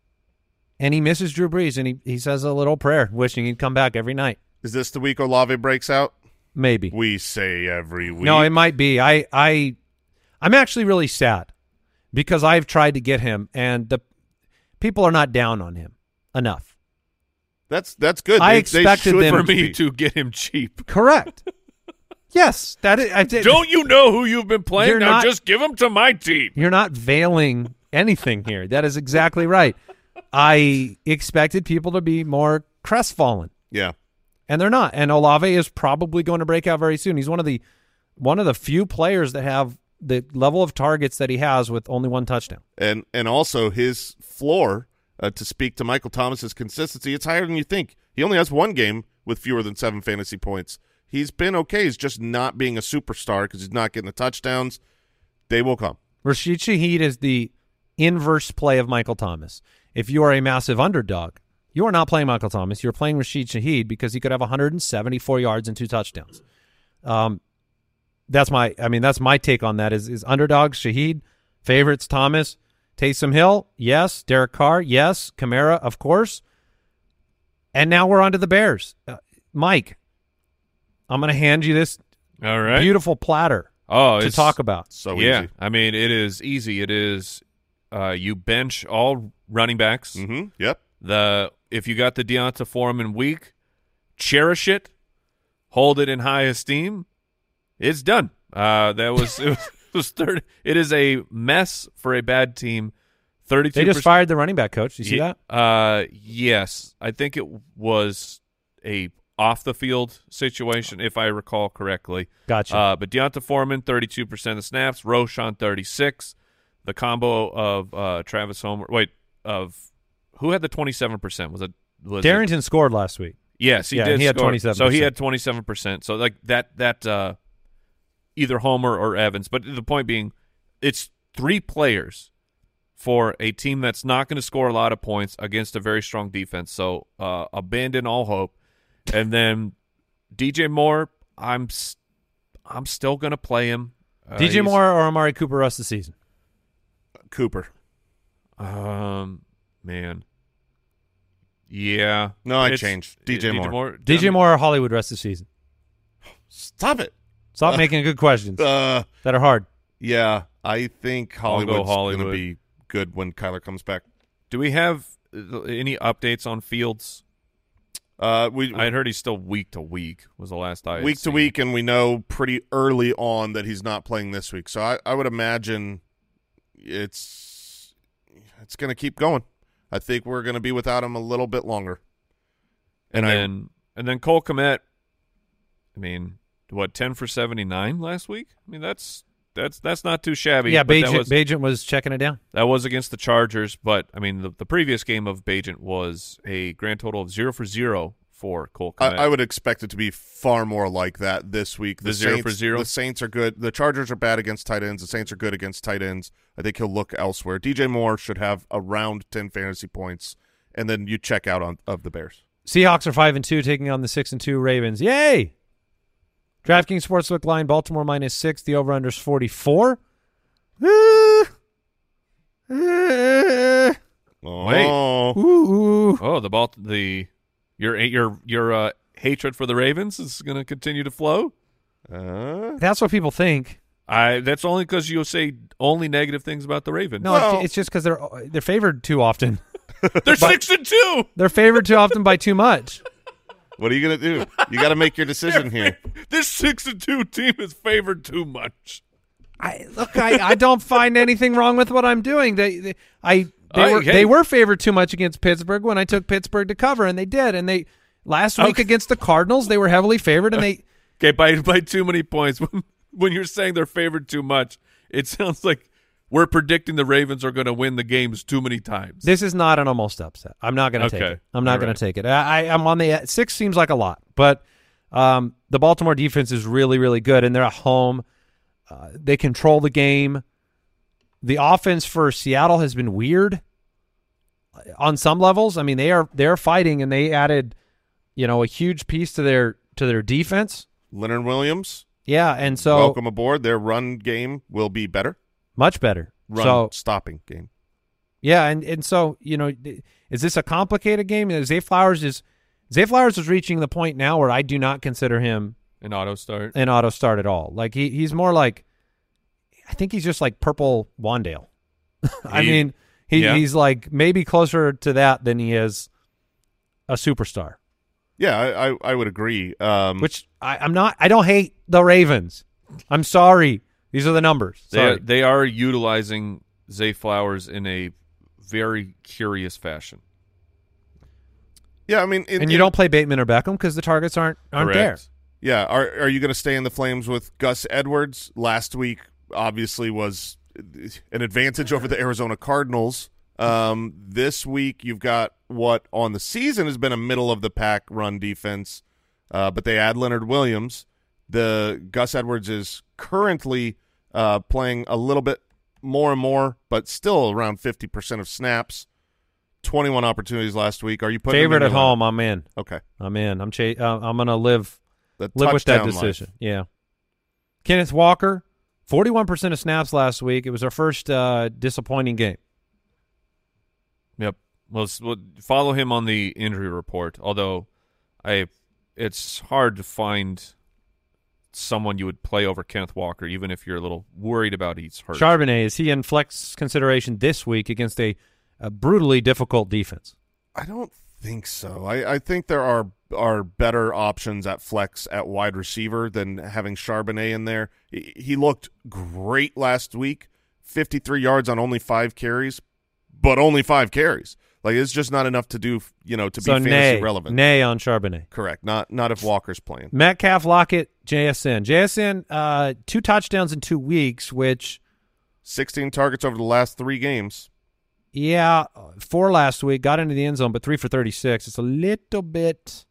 And he misses Drew Brees, and he, he says a little prayer, wishing he'd come back every night. Is this the week Olave breaks out? Maybe. We say every week. No, it might be. I, I, I'm actually really sad because I've tried to get him, and the people are not down on him enough. That's that's good. I They- expected they should them For me be. to get him cheap. Correct. Yes, that is. I did. Don't you know who you've been playing? You're Now not- just give him to my team. You're not veiling anything here. That is exactly right. I expected people to be more crestfallen, Yeah. and they're not. And Olave is probably going to break out very soon. He's one of the one of the few players that have the level of targets that he has with only one touchdown. And and also his floor, uh, to speak to Michael Thomas's consistency, it's higher than you think. He only has one game with fewer than seven fantasy points. He's been okay. He's just not being a superstar because he's not getting the touchdowns. They will come. Rashid Shaheed is the inverse play of Michael Thomas. If you are a massive underdog, you are not playing Michael Thomas. You're playing Rashid Shaheed because he could have one hundred seventy-four yards and two touchdowns. Um, that's my, I mean, that's my take on that. Is is underdogs Shaheed, favorites Thomas, Taysom Hill, yes, Derek Carr, yes, Kamara, of course. And now we're on to the Bears. Uh, Mike, I'm going to hand you this All right. beautiful platter Oh, to it's, talk about. So yeah, easy. I mean, it is easy. It is uh, you bench all running backs. Mm-hmm. Yep. The if you got the Deonta Foreman week, cherish it, hold it in high esteem. It's done. Uh, that was it was, it was third. It is a mess for a bad team. Thirty-two. They just fired the running back coach. You see Ye- that? Uh, yes, I think it was a off the field situation, if I recall correctly. Gotcha. Uh, but Deonta Foreman, thirty-two percent of snaps. Roshan, thirty-six. The combo of uh, Travis Homer. Wait, of who had the twenty-seven percent? Was it was it- Darrington scored last week. Yes, he Yeah, did. he had score. twenty-seven So he percent. had twenty-seven percent. So like that that uh, either Homer or Evans. But the point being, it's three players for a team that's not going to score a lot of points against a very strong defense. So uh, abandon all hope. And then D J Moore, I'm s- I'm still going to play him. Uh, D J he's- Moore or Amari Cooper rest of the season? Cooper. Um, man. Yeah. No, I It's- changed. D J Moore. D J Moore or Hollywood rest of the season? Stop it. Stop making good questions Uh, that are hard. yeah, I think I'll go Hollywood's going to Hollywood. be good when Kyler comes back. Do we have uh, any updates on Fields? Uh, we I had heard he's still week to week was the last I had week to seen. week, and we know pretty early on that he's not playing this week. So I, I would imagine it's it's going to keep going. I think we're going to be without him a little bit longer. And, And I- then and then Cole Kmet, I mean, what, ten for seventy-nine last week? I mean, that's that's that's not too shabby. Yeah, but that Bajent was, Bajent was checking it down. that was against the Chargers, but I mean, the, the previous game of Bajent was a grand total of zero for zero for Cole I, Kmet. I would expect it to be far more like that this week. The zero for Saints, zero? The Saints are good. The Chargers are bad against tight ends. The Saints are good against tight ends. I think he'll look elsewhere. D J Moore should have around ten fantasy points, and then you check out on of the Bears. Seahawks are five and two, taking on the six and two Ravens. Yay! DraftKings Sportsbook line: Baltimore minus six. The over under is forty four. Oh, Ooh. oh, the ball, the your your your uh, hatred for the Ravens is going to continue to flow. uh, That's what people think. I that's only because you say only negative things about the Ravens. No, Well- it's, it's just because they're they're favored too often. They're six and two. They're favored too often by too much. what are you gonna do? You got to make your decision here. This six and two team is favored too much. I look. I, I don't find anything wrong with what I'm doing. They, they I they I- were hey. they were favored too much against Pittsburgh when I took Pittsburgh to cover, and they did. And they last week Okay. against the Cardinals, they were heavily favored, and they Okay, by by too many points. When when you're saying they're favored too much, it sounds like we're predicting the Ravens are going to win the games too many times. This is not an almost upset. I'm not going to take Okay. it. I'm not All going right. to take it. I, I, I'm on the six. Seems like a lot, but um, the Baltimore defense is really, really good, and they're at home. Uh, they control the game. The offense for Seattle has been weird on some levels. I mean, they are they're fighting, and they added, you know, a huge piece to their to their defense. Leonard Williams, Yeah, and so welcome aboard. Their run game will be better. Much better. Run so, stopping game. Yeah, and, and so, you know, is this a complicated game? Zay Flowers is Zay Flowers is reaching the point now where I do not consider him An auto start. an auto start at all. Like he he's more like I think he's just like purple Wandale. I He- mean, he yeah. he's like maybe closer to that than he is a superstar. Yeah, I, I, I would agree. Um, Which I, I'm not. I don't hate the Ravens. I'm sorry. These are the numbers. They Sorry. are, they are utilizing Zay Flowers in a very curious fashion. yeah, I mean, in, and you in- don't play Bateman or Beckham because the targets aren't aren't there. Correct. Yeah, are are you going to stay in the flames with Gus Edwards? Last week, obviously, was an advantage over the Arizona Cardinals. Um, this week, you've got what on the season has been a middle of the pack run defense, uh, but they add Leonard Williams. The Gus Edwards is currently uh, playing a little bit more and more, but still around fifty percent of snaps. twenty-one opportunities last week. Are you putting him Favorite in at your home. lineup? I'm in. Okay, I'm in. I'm cha- uh, I'm gonna live the live with that touchdown life. decision. Yeah. Kenneth Walker, forty-one percent of snaps last week. It was our first uh, disappointing game. Yep. Well, s- well, follow him on the injury report. Although, I, it's hard to find someone you would play over Kenneth Walker, even if you're a little worried about he's hurt. Charbonnet, is he in flex consideration this week against a, a brutally difficult defense? I don't think so. I, I think there are are better options at flex at wide receiver than having Charbonnet in there. He, he looked great last week, fifty-three yards on only five carries, but only five carries. Like it's just not enough to do, you know, to so be fantasy nay, relevant. nay on Charbonnet. Correct. Not not if Walker's playing. Metcalf, Lockett, J S N. J S N, uh, two touchdowns in two weeks, which, sixteen targets over the last three games. yeah, four last week, got into the end zone, but three for thirty-six. It's a little bit,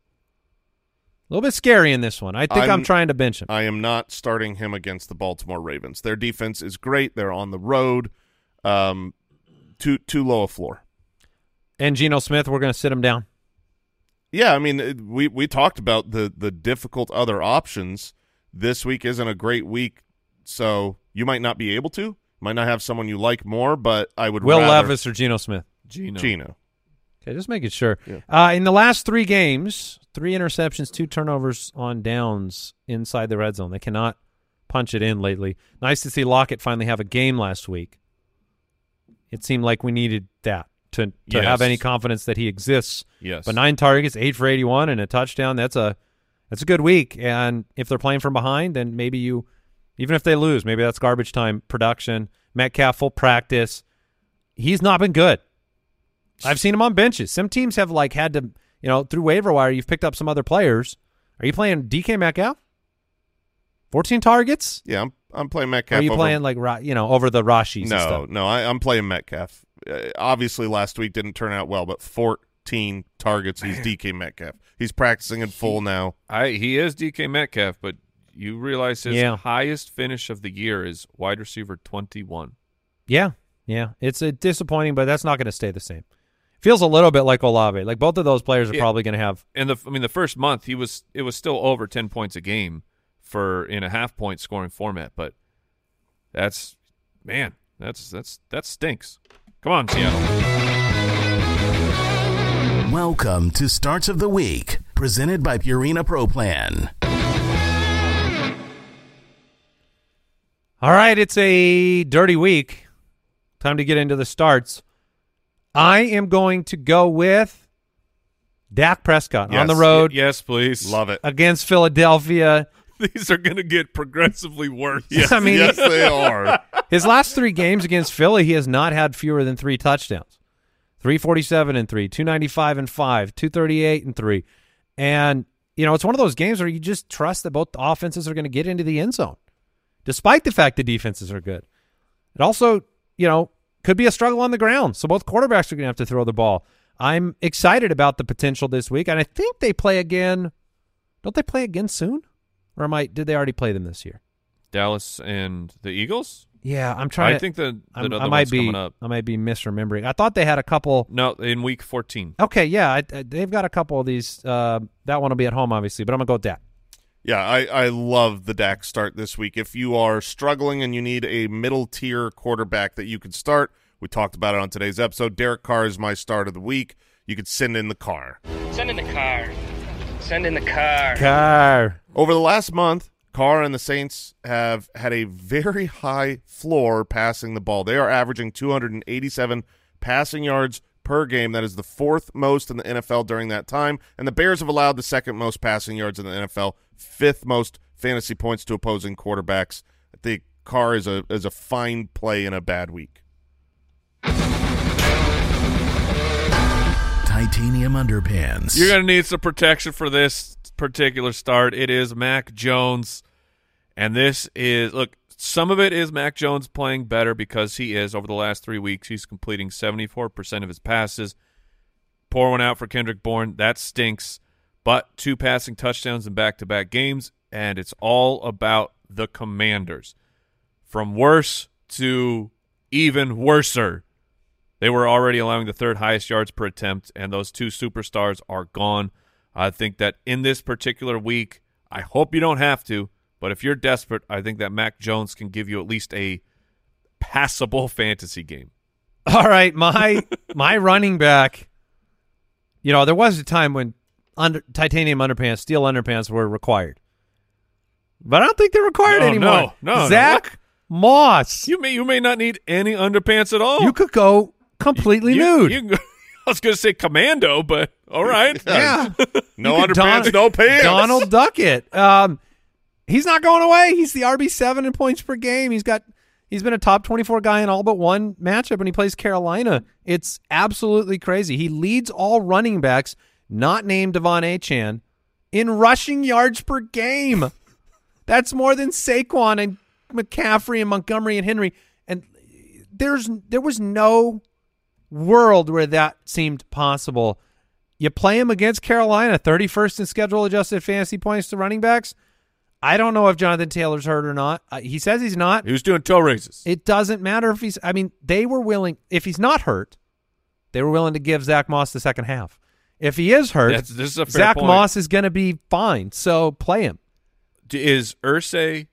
a little bit scary in this one. I think I'm, I'm- trying to bench him. I am not starting him against the Baltimore Ravens. Their defense is great. They're on the road. Um, too too low a floor. And Geno Smith, we're going to sit him down. Yeah, I mean, it- we we talked about the the difficult other options. This week isn't a great week, so you might not be able to. Might not have someone you like more, but I would Will rather Levis or Geno Smith? Gino. Gino. Okay, just making sure. Yeah. Uh, in the last three games, three interceptions, two turnovers on downs inside the red zone. They cannot punch it in lately. Nice to see Lockett finally have a game last week. It seemed like we needed that to, to Yes. have any confidence that he exists. Yes. But nine targets, eight for eighty-one, and a touchdown. That's a that's a good week. And if they're playing from behind, then maybe you, even if they lose, maybe that's garbage time production. Metcalf, full practice. He's not been good. I've seen him on benches. Some teams have like had to, you know, through waiver wire, you've picked up some other players. Are you playing D K Metcalf? fourteen targets? Yeah, I'm I'm playing Or Metcalf. are you over, playing like, Ra- you know, over the Rashis and No, stuff? no, I, I'm playing Metcalf. Uh, obviously, last week didn't turn out well, but fourteen targets. He's D K Metcalf. He's practicing in full now. I he is D K Metcalf, but you realize his Yeah. highest finish of the year is wide receiver twenty-one. Yeah, yeah. It's a disappointing, but that's not going to stay the same. Feels a little bit like Olave. Like both of those players are Yeah. probably going to have. And the I mean the first month he was it was still over ten points a game for in a half point scoring format, but that's man, that's that's that stinks. Come on, Seattle. Welcome to Starts of the Week, presented by Purina Pro Plan. All right, it's a dirty week. Time to get into the starts. I am going to go with Dak Prescott on the Yes. road Yes, please. Love it. against Philadelphia. These are going to get progressively worse. Yes, I mean- yes, they are. His last three games against Philly, he has not had fewer than three touchdowns. three forty-seven and three, two ninety-five and five, two thirty-eight and three. And, you know, it's one of those games where you just trust that both offenses are going to get into the end zone, despite the fact the defenses are good. It also, you know, could be a struggle on the ground. So both quarterbacks are going to have to throw the ball. I'm excited about the potential this week, and I think they play again. Don't they play again soon? Or am I, did they already play them this year? Dallas and the Eagles? Yeah, I'm trying I to think the, the I'm- other I might one's be coming up. I might be misremembering. I thought they had a couple. No, in week fourteen. Okay, yeah, I, I, they've got a couple of these. Uh, that one will be at home, obviously, but I'm gonna go with that. Yeah, I, I love the Dak start this week. If you are struggling and you need a middle-tier quarterback that you could start, we talked about it on today's episode. Derek Carr is my start of the week. You could send in the car. Send in the car. Send in the car. Car. Over the last month, Carr and the Saints have had a very high floor passing the ball. They are averaging two hundred eighty-seven passing yards per game. That is the fourth most in the N F L during that time. And the Bears have allowed the second most passing yards in the N F L, fifth most fantasy points to opposing quarterbacks. I think Carr is a is a fine play in a bad week. Titanium underpants. You're going to need some protection for this particular start. It is Mac Jones. And this is, look, some of it is Mac Jones playing better because he is, over the last three weeks, he's completing seventy-four percent of his passes. Pour one out for Kendrick Bourne. That stinks. But two passing touchdowns in back-to-back games, and it's all about the Commanders. From worse to even worser. They were already allowing the third highest yards per attempt, and those two superstars are gone. I think that in this particular week, I hope you don't have to, but if you're desperate, I think that Mac Jones can give you at least a passable fantasy game. All right, my my running back, you know, there was a time when under, titanium underpants, steel underpants were required. But I don't think they're required No, anymore. no, no, Zach no. Moss. You may you may not need any underpants at all. You could go completely You- nude. you can go- I was going to say commando, but all right. yeah. No You could underpants, Don- no pants. Donald Duckett. Um, he's not going away. He's the R B seven in points per game. He's got he's been a top twenty-four guy in all but one matchup when he plays Carolina. It's absolutely crazy. He leads all running backs not named Devon Achane in rushing yards per game. That's more than Saquon and McCaffrey and Montgomery and Henry. And there's there was no world where that seemed possible. You play him against Carolina, thirty-first in schedule adjusted fantasy points to running backs. I don't know if Jonathan Taylor's hurt or not. Uh, he says he's not. He was doing toe raises. It doesn't matter if he's – I mean, they were willing – if he's not hurt, they were willing to give Zach Moss the second half. If he is hurt, That's- this is a fair Zach point. Moss is going to be fine. So play him. D- Is Irsay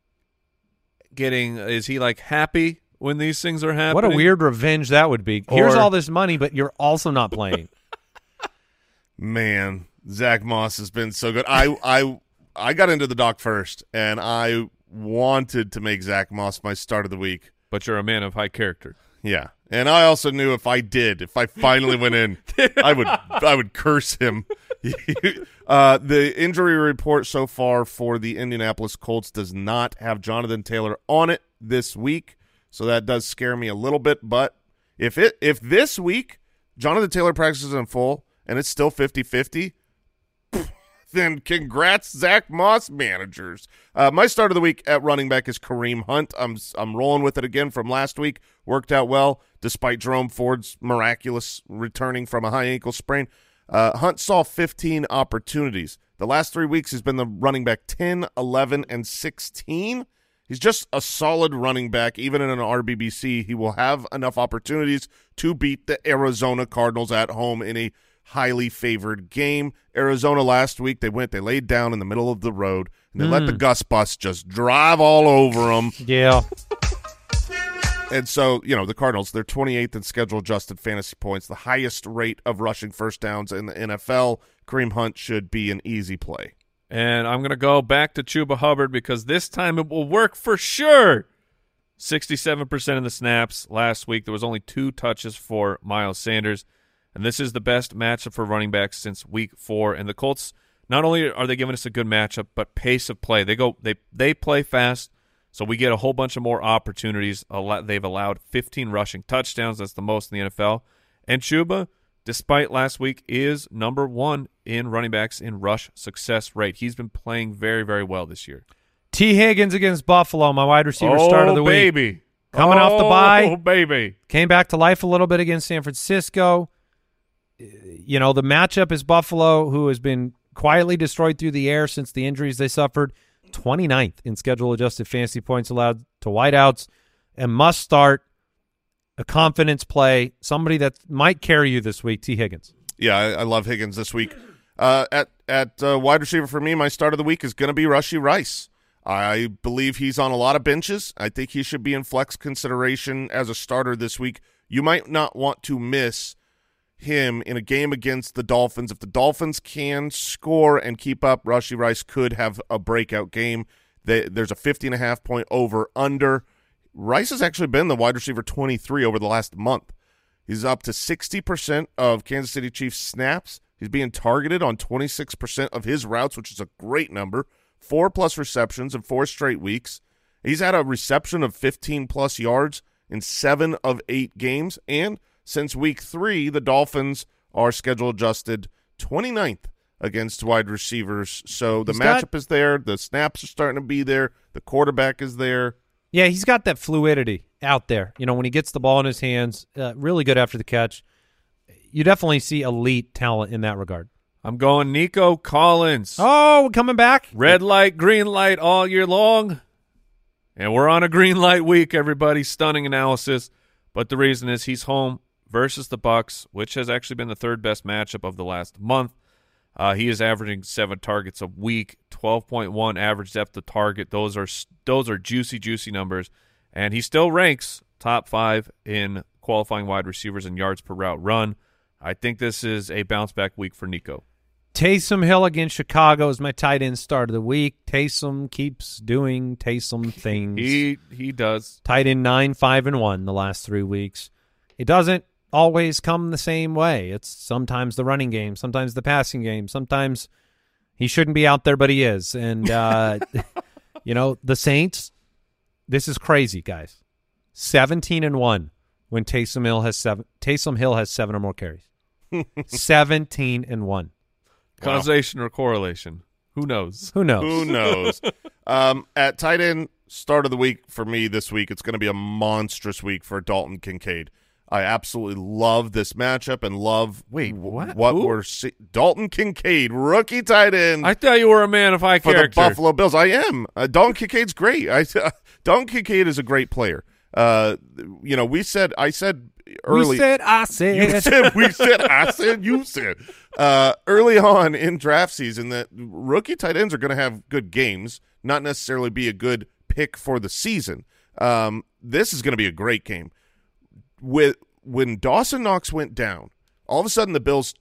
getting – is he like happy when these things are happening? What a weird revenge that would be. Here's Or- all this money, but you're also not playing. Man, Zach Moss has been so good. I I I got into the doc first, and I wanted to make Zach Moss my start of the week. But you're a man of high character. Yeah, and I also knew if I did, if I finally went in, I would I would curse him. uh, the injury report so far for the Indianapolis Colts does not have Jonathan Taylor on it this week, so that does scare me a little bit. But if it if this week Jonathan Taylor practices in full and it's still fifty-fifty, then congrats, Zach Moss managers. Uh, my start of the week at running back is Kareem Hunt. I'm I'm rolling with it again from last week. Worked out well despite Jerome Ford's miraculous returning from a high ankle sprain. Uh, Hunt saw fifteen opportunities. The last three weeks he's been the running back ten, eleven, and sixteen. He's just a solid running back. Even in an R B B C, he will have enough opportunities to beat the Arizona Cardinals at home in a highly favored game. Arizona last week, they went, they laid down in the middle of the road, and they let the Gus Bus just drive all over them. Yeah. And so, you know, the Cardinals, they're twenty-eighth in schedule-adjusted fantasy points, the highest rate of rushing first downs in the N F L. Kareem Hunt should be an easy play. And I'm going to go back to Chuba Hubbard because this time it will work for sure. sixty-seven percent of the snaps last week. There was only two touches for Miles Sanders. And this is the best matchup for running backs since week four. And the Colts, not only are they giving us a good matchup, but pace of play. They go, they they play fast, so we get a whole bunch of more opportunities. They've allowed fifteen rushing touchdowns. That's the most in the N F L. And Chuba, despite last week, is number one in running backs in rush success rate. He's been playing very, very well this year. T. Higgins against Buffalo, my wide receiver oh, start of the week. baby. Coming oh, off the bye. Oh, baby. Came back to life a little bit against San Francisco. You know, the matchup is Buffalo, who has been quietly destroyed through the air since the injuries they suffered. twenty-ninth in schedule-adjusted fantasy points allowed to wideouts, and must start a confidence play, somebody that might carry you this week, T. Higgins. Yeah, I, I love Higgins this week. Uh, at at uh, wide receiver for me, my start of the week is going to be Rashee Rice. I believe he's on a lot of benches. I think he should be in flex consideration as a starter this week. You might not want to miss him in a game against the Dolphins. If the Dolphins can score and keep up, Rashee Rice could have a breakout game. They, there's a fifty and a half point over under. Rice has actually been the wide receiver twenty-three over the last month. He's up to sixty percent of Kansas City Chiefs snaps. He's being targeted on twenty-six percent of his routes, which is a great number. Four-plus receptions in four straight weeks. He's had a reception of fifteen-plus yards in seven of eight games. And since week three, the Dolphins are schedule-adjusted twenty-ninth against wide receivers. So the He's matchup got- is there. The snaps are starting to be there. The quarterback is there. Yeah, he's got that fluidity out there. You know, when he gets the ball in his hands, uh, really good after the catch. You definitely see elite talent in that regard. I'm going Nico Collins. Oh, coming back? Red light, green light all year long. And we're on a green light week, everybody. Stunning analysis. But the reason is he's home versus the Bucs, which has actually been the third best matchup of the last month. Uh, he is averaging seven targets a week, twelve point one average depth of target. Those are those are juicy, juicy numbers. And he still ranks top five in qualifying wide receivers and yards per route run. I think this is a bounce-back week for Nico. Taysom Hill against Chicago is my tight end start of the week. Taysom keeps doing Taysom things. He he does. Tight end nine, five, and one the last three weeks. It doesn't always come the same way. It's sometimes the running game, sometimes the passing game, sometimes he shouldn't be out there, but he is. And, uh, you know, the Saints, this is crazy, guys. seventeen and one when Taysom Hill has seven, Taysom Hill has seven or more carries. seventeen and one. Causation wow. or correlation? Who knows? Who knows? Who knows? um, at tight end, start of the week for me this week, it's going to be a monstrous week for Dalton Kincaid. I absolutely love this matchup and love Wait, what? what Who? we're seeing. Dalton Kincaid, rookie tight end. I thought you were a man of high for character. the Buffalo Bills. I am. Uh, Dalton Kincaid's great. I, uh, Dalton Kincaid is a great player. Uh, you know, we said, I said early. We said, I said. You said, we said, I said, you said. Uh, early on in draft season that rookie tight ends are going to have good games, not necessarily be a good pick for the season. Um, this is going to be a great game. With when Dawson Knox went down, all of a sudden the Bills,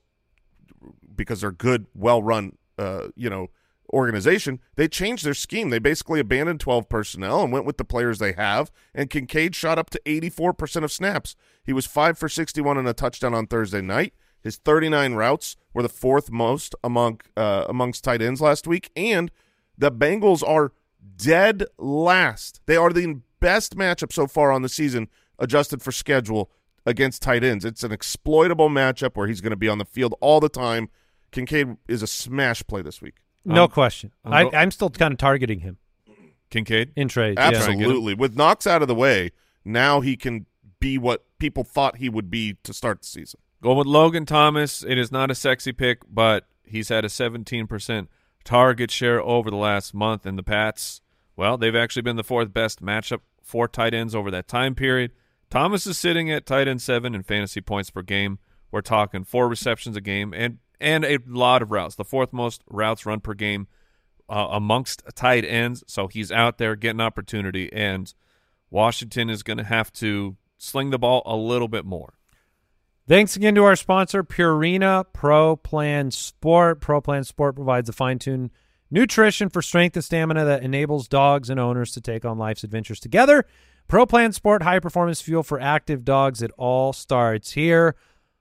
because they're good, well-run, uh, you know, organization, they changed their scheme. They basically abandoned twelve personnel and went with the players they have, and Kincaid shot up to eighty-four percent of snaps. He was five for sixty-one and a touchdown on Thursday night. His thirty-nine routes were the fourth most among uh, amongst tight ends last week, and the Bengals are dead last. They are the best matchup so far on the season, adjusted for schedule, against tight ends. It's an exploitable matchup where he's going to be on the field all the time. Kincaid is a smash play this week. No Um, question. I'm I, go- I'm still kind of targeting him Kincaid? in trades. Yeah. Absolutely. With Knox out of the way, now he can be what people thought he would be to start the season. Going with Logan Thomas. It is not a sexy pick, but he's had a seventeen percent target share over the last month. And the Pats, well, they've actually been the fourth best matchup for tight ends over that time period. Thomas is sitting at tight end seven in fantasy points per game. We're talking four receptions a game and, and a lot of routes, the fourth most routes run per game uh, amongst tight ends. So he's out there getting opportunity, and Washington is going to have to sling the ball a little bit more. Thanks again to our sponsor, Purina Pro Plan Sport. Pro Plan Sport provides a fine-tuned nutrition for strength and stamina that enables dogs and owners to take on life's adventures together. Pro Plan Sport, high-performance fuel for active dogs. It all starts here.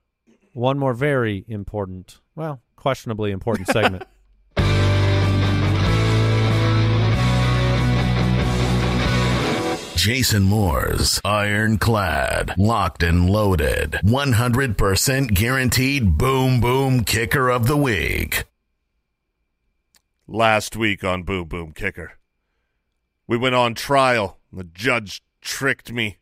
One more very important, well, questionably important segment. Jason Moore's ironclad, locked and loaded, one hundred percent guaranteed boom boom kicker of the week. Last week on Boom Boom Kicker, we went on trial. The judge tricked me.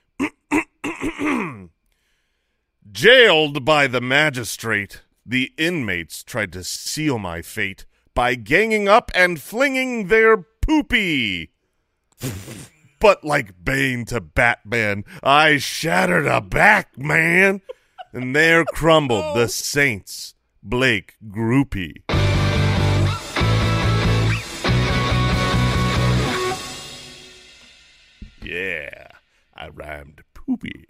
Jailed by the magistrate, the inmates tried to seal my fate by ganging up and flinging their poopy. But like Bane to Batman, I shattered a back, man. And there crumbled the Saints' Blake Groupie. I rhymed poopy.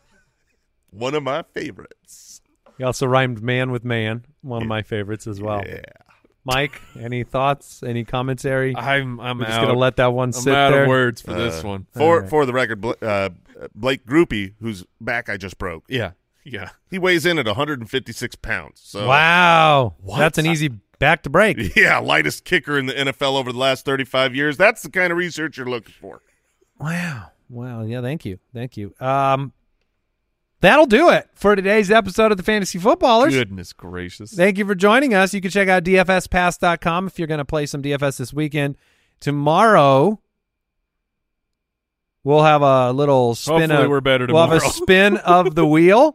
One of my favorites. You also rhymed man with man, one of my favorites as well. Yeah. Mike, any thoughts? Any commentary? I'm I'm We're out. just gonna let that one I'm sit out there. of words for Uh, this one. For right. for the record, Bla- uh, Blake Groupie, whose back I just broke, Yeah, yeah. he weighs in at one hundred fifty-six pounds. So Wow, that's an easy back to break. yeah, lightest kicker in the N F L over the last thirty-five years. That's the kind of research you're looking for. Wow, wow. Yeah, thank you, thank you. Um, that'll do it for today's episode of the Fantasy Footballers. Goodness gracious. Thank you for joining us. You can check out D F S pass dot com if you're going to play some D F S this weekend. Tomorrow, we'll have a little spin. Hopefully of, we're better We'll have a tomorrow. spin of the wheel.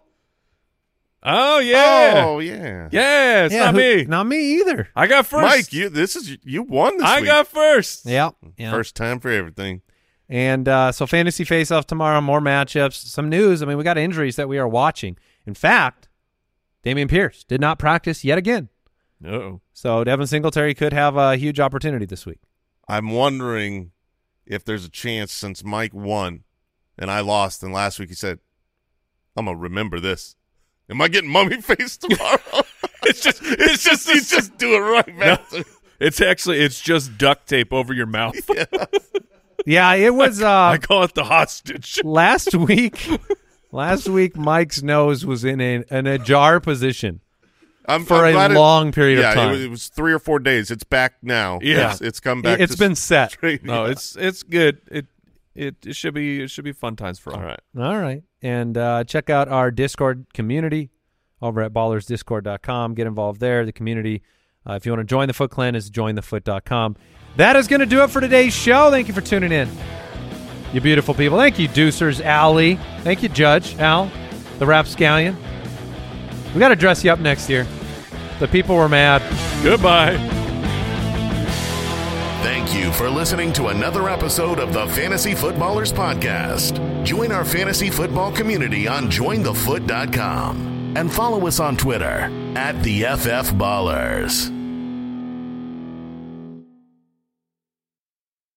Oh yeah. Oh yeah, Yeah, it's Yeah, not who- me. Not me either. I got first. Mike, you this is you won this I week. got first. Yeah. yeah. First time for everything. And uh, so Fantasy Face-Off tomorrow, more matchups, some news. I mean, we got injuries that we are watching. In fact, Dameon Pierce did not practice yet again. Uh-oh. So Devin Singletary could have a huge opportunity this week. I'm wondering if there's a chance, since Mike won and I lost, and last week he said, "I'm gonna remember this." Am I getting mummy face tomorrow? It's just It's just you just do it right back. No. It's actually it's just duct tape over your mouth. Yeah, it was uh, I call it the hostage. last week. Last week, Mike's nose was in a, in a jar position I'm for I'm a glad it- long period yeah, of time. It, was, it was three or four days. It's back now. Yeah. it's, it's come back. It's to been set. straight- No, yeah. it's it's good. It it it should be it should be fun times for all. all right. All right. And uh, check out our Discord community over at ballers discord dot com. Get involved there. The community, uh, if you want to join the Foot Clan, is join the foot dot com. That is going to do it for today's show. Thank you for tuning in, you beautiful people. Thank you, Deucers Alley. Thank you, Judge Al, the Rapscallion. We got to dress you up next year. The people were mad. Goodbye. Thank you for listening to another episode of the Fantasy Footballers Podcast. Join our fantasy football community on join the foot dot com and follow us on Twitter at the F F Ballers.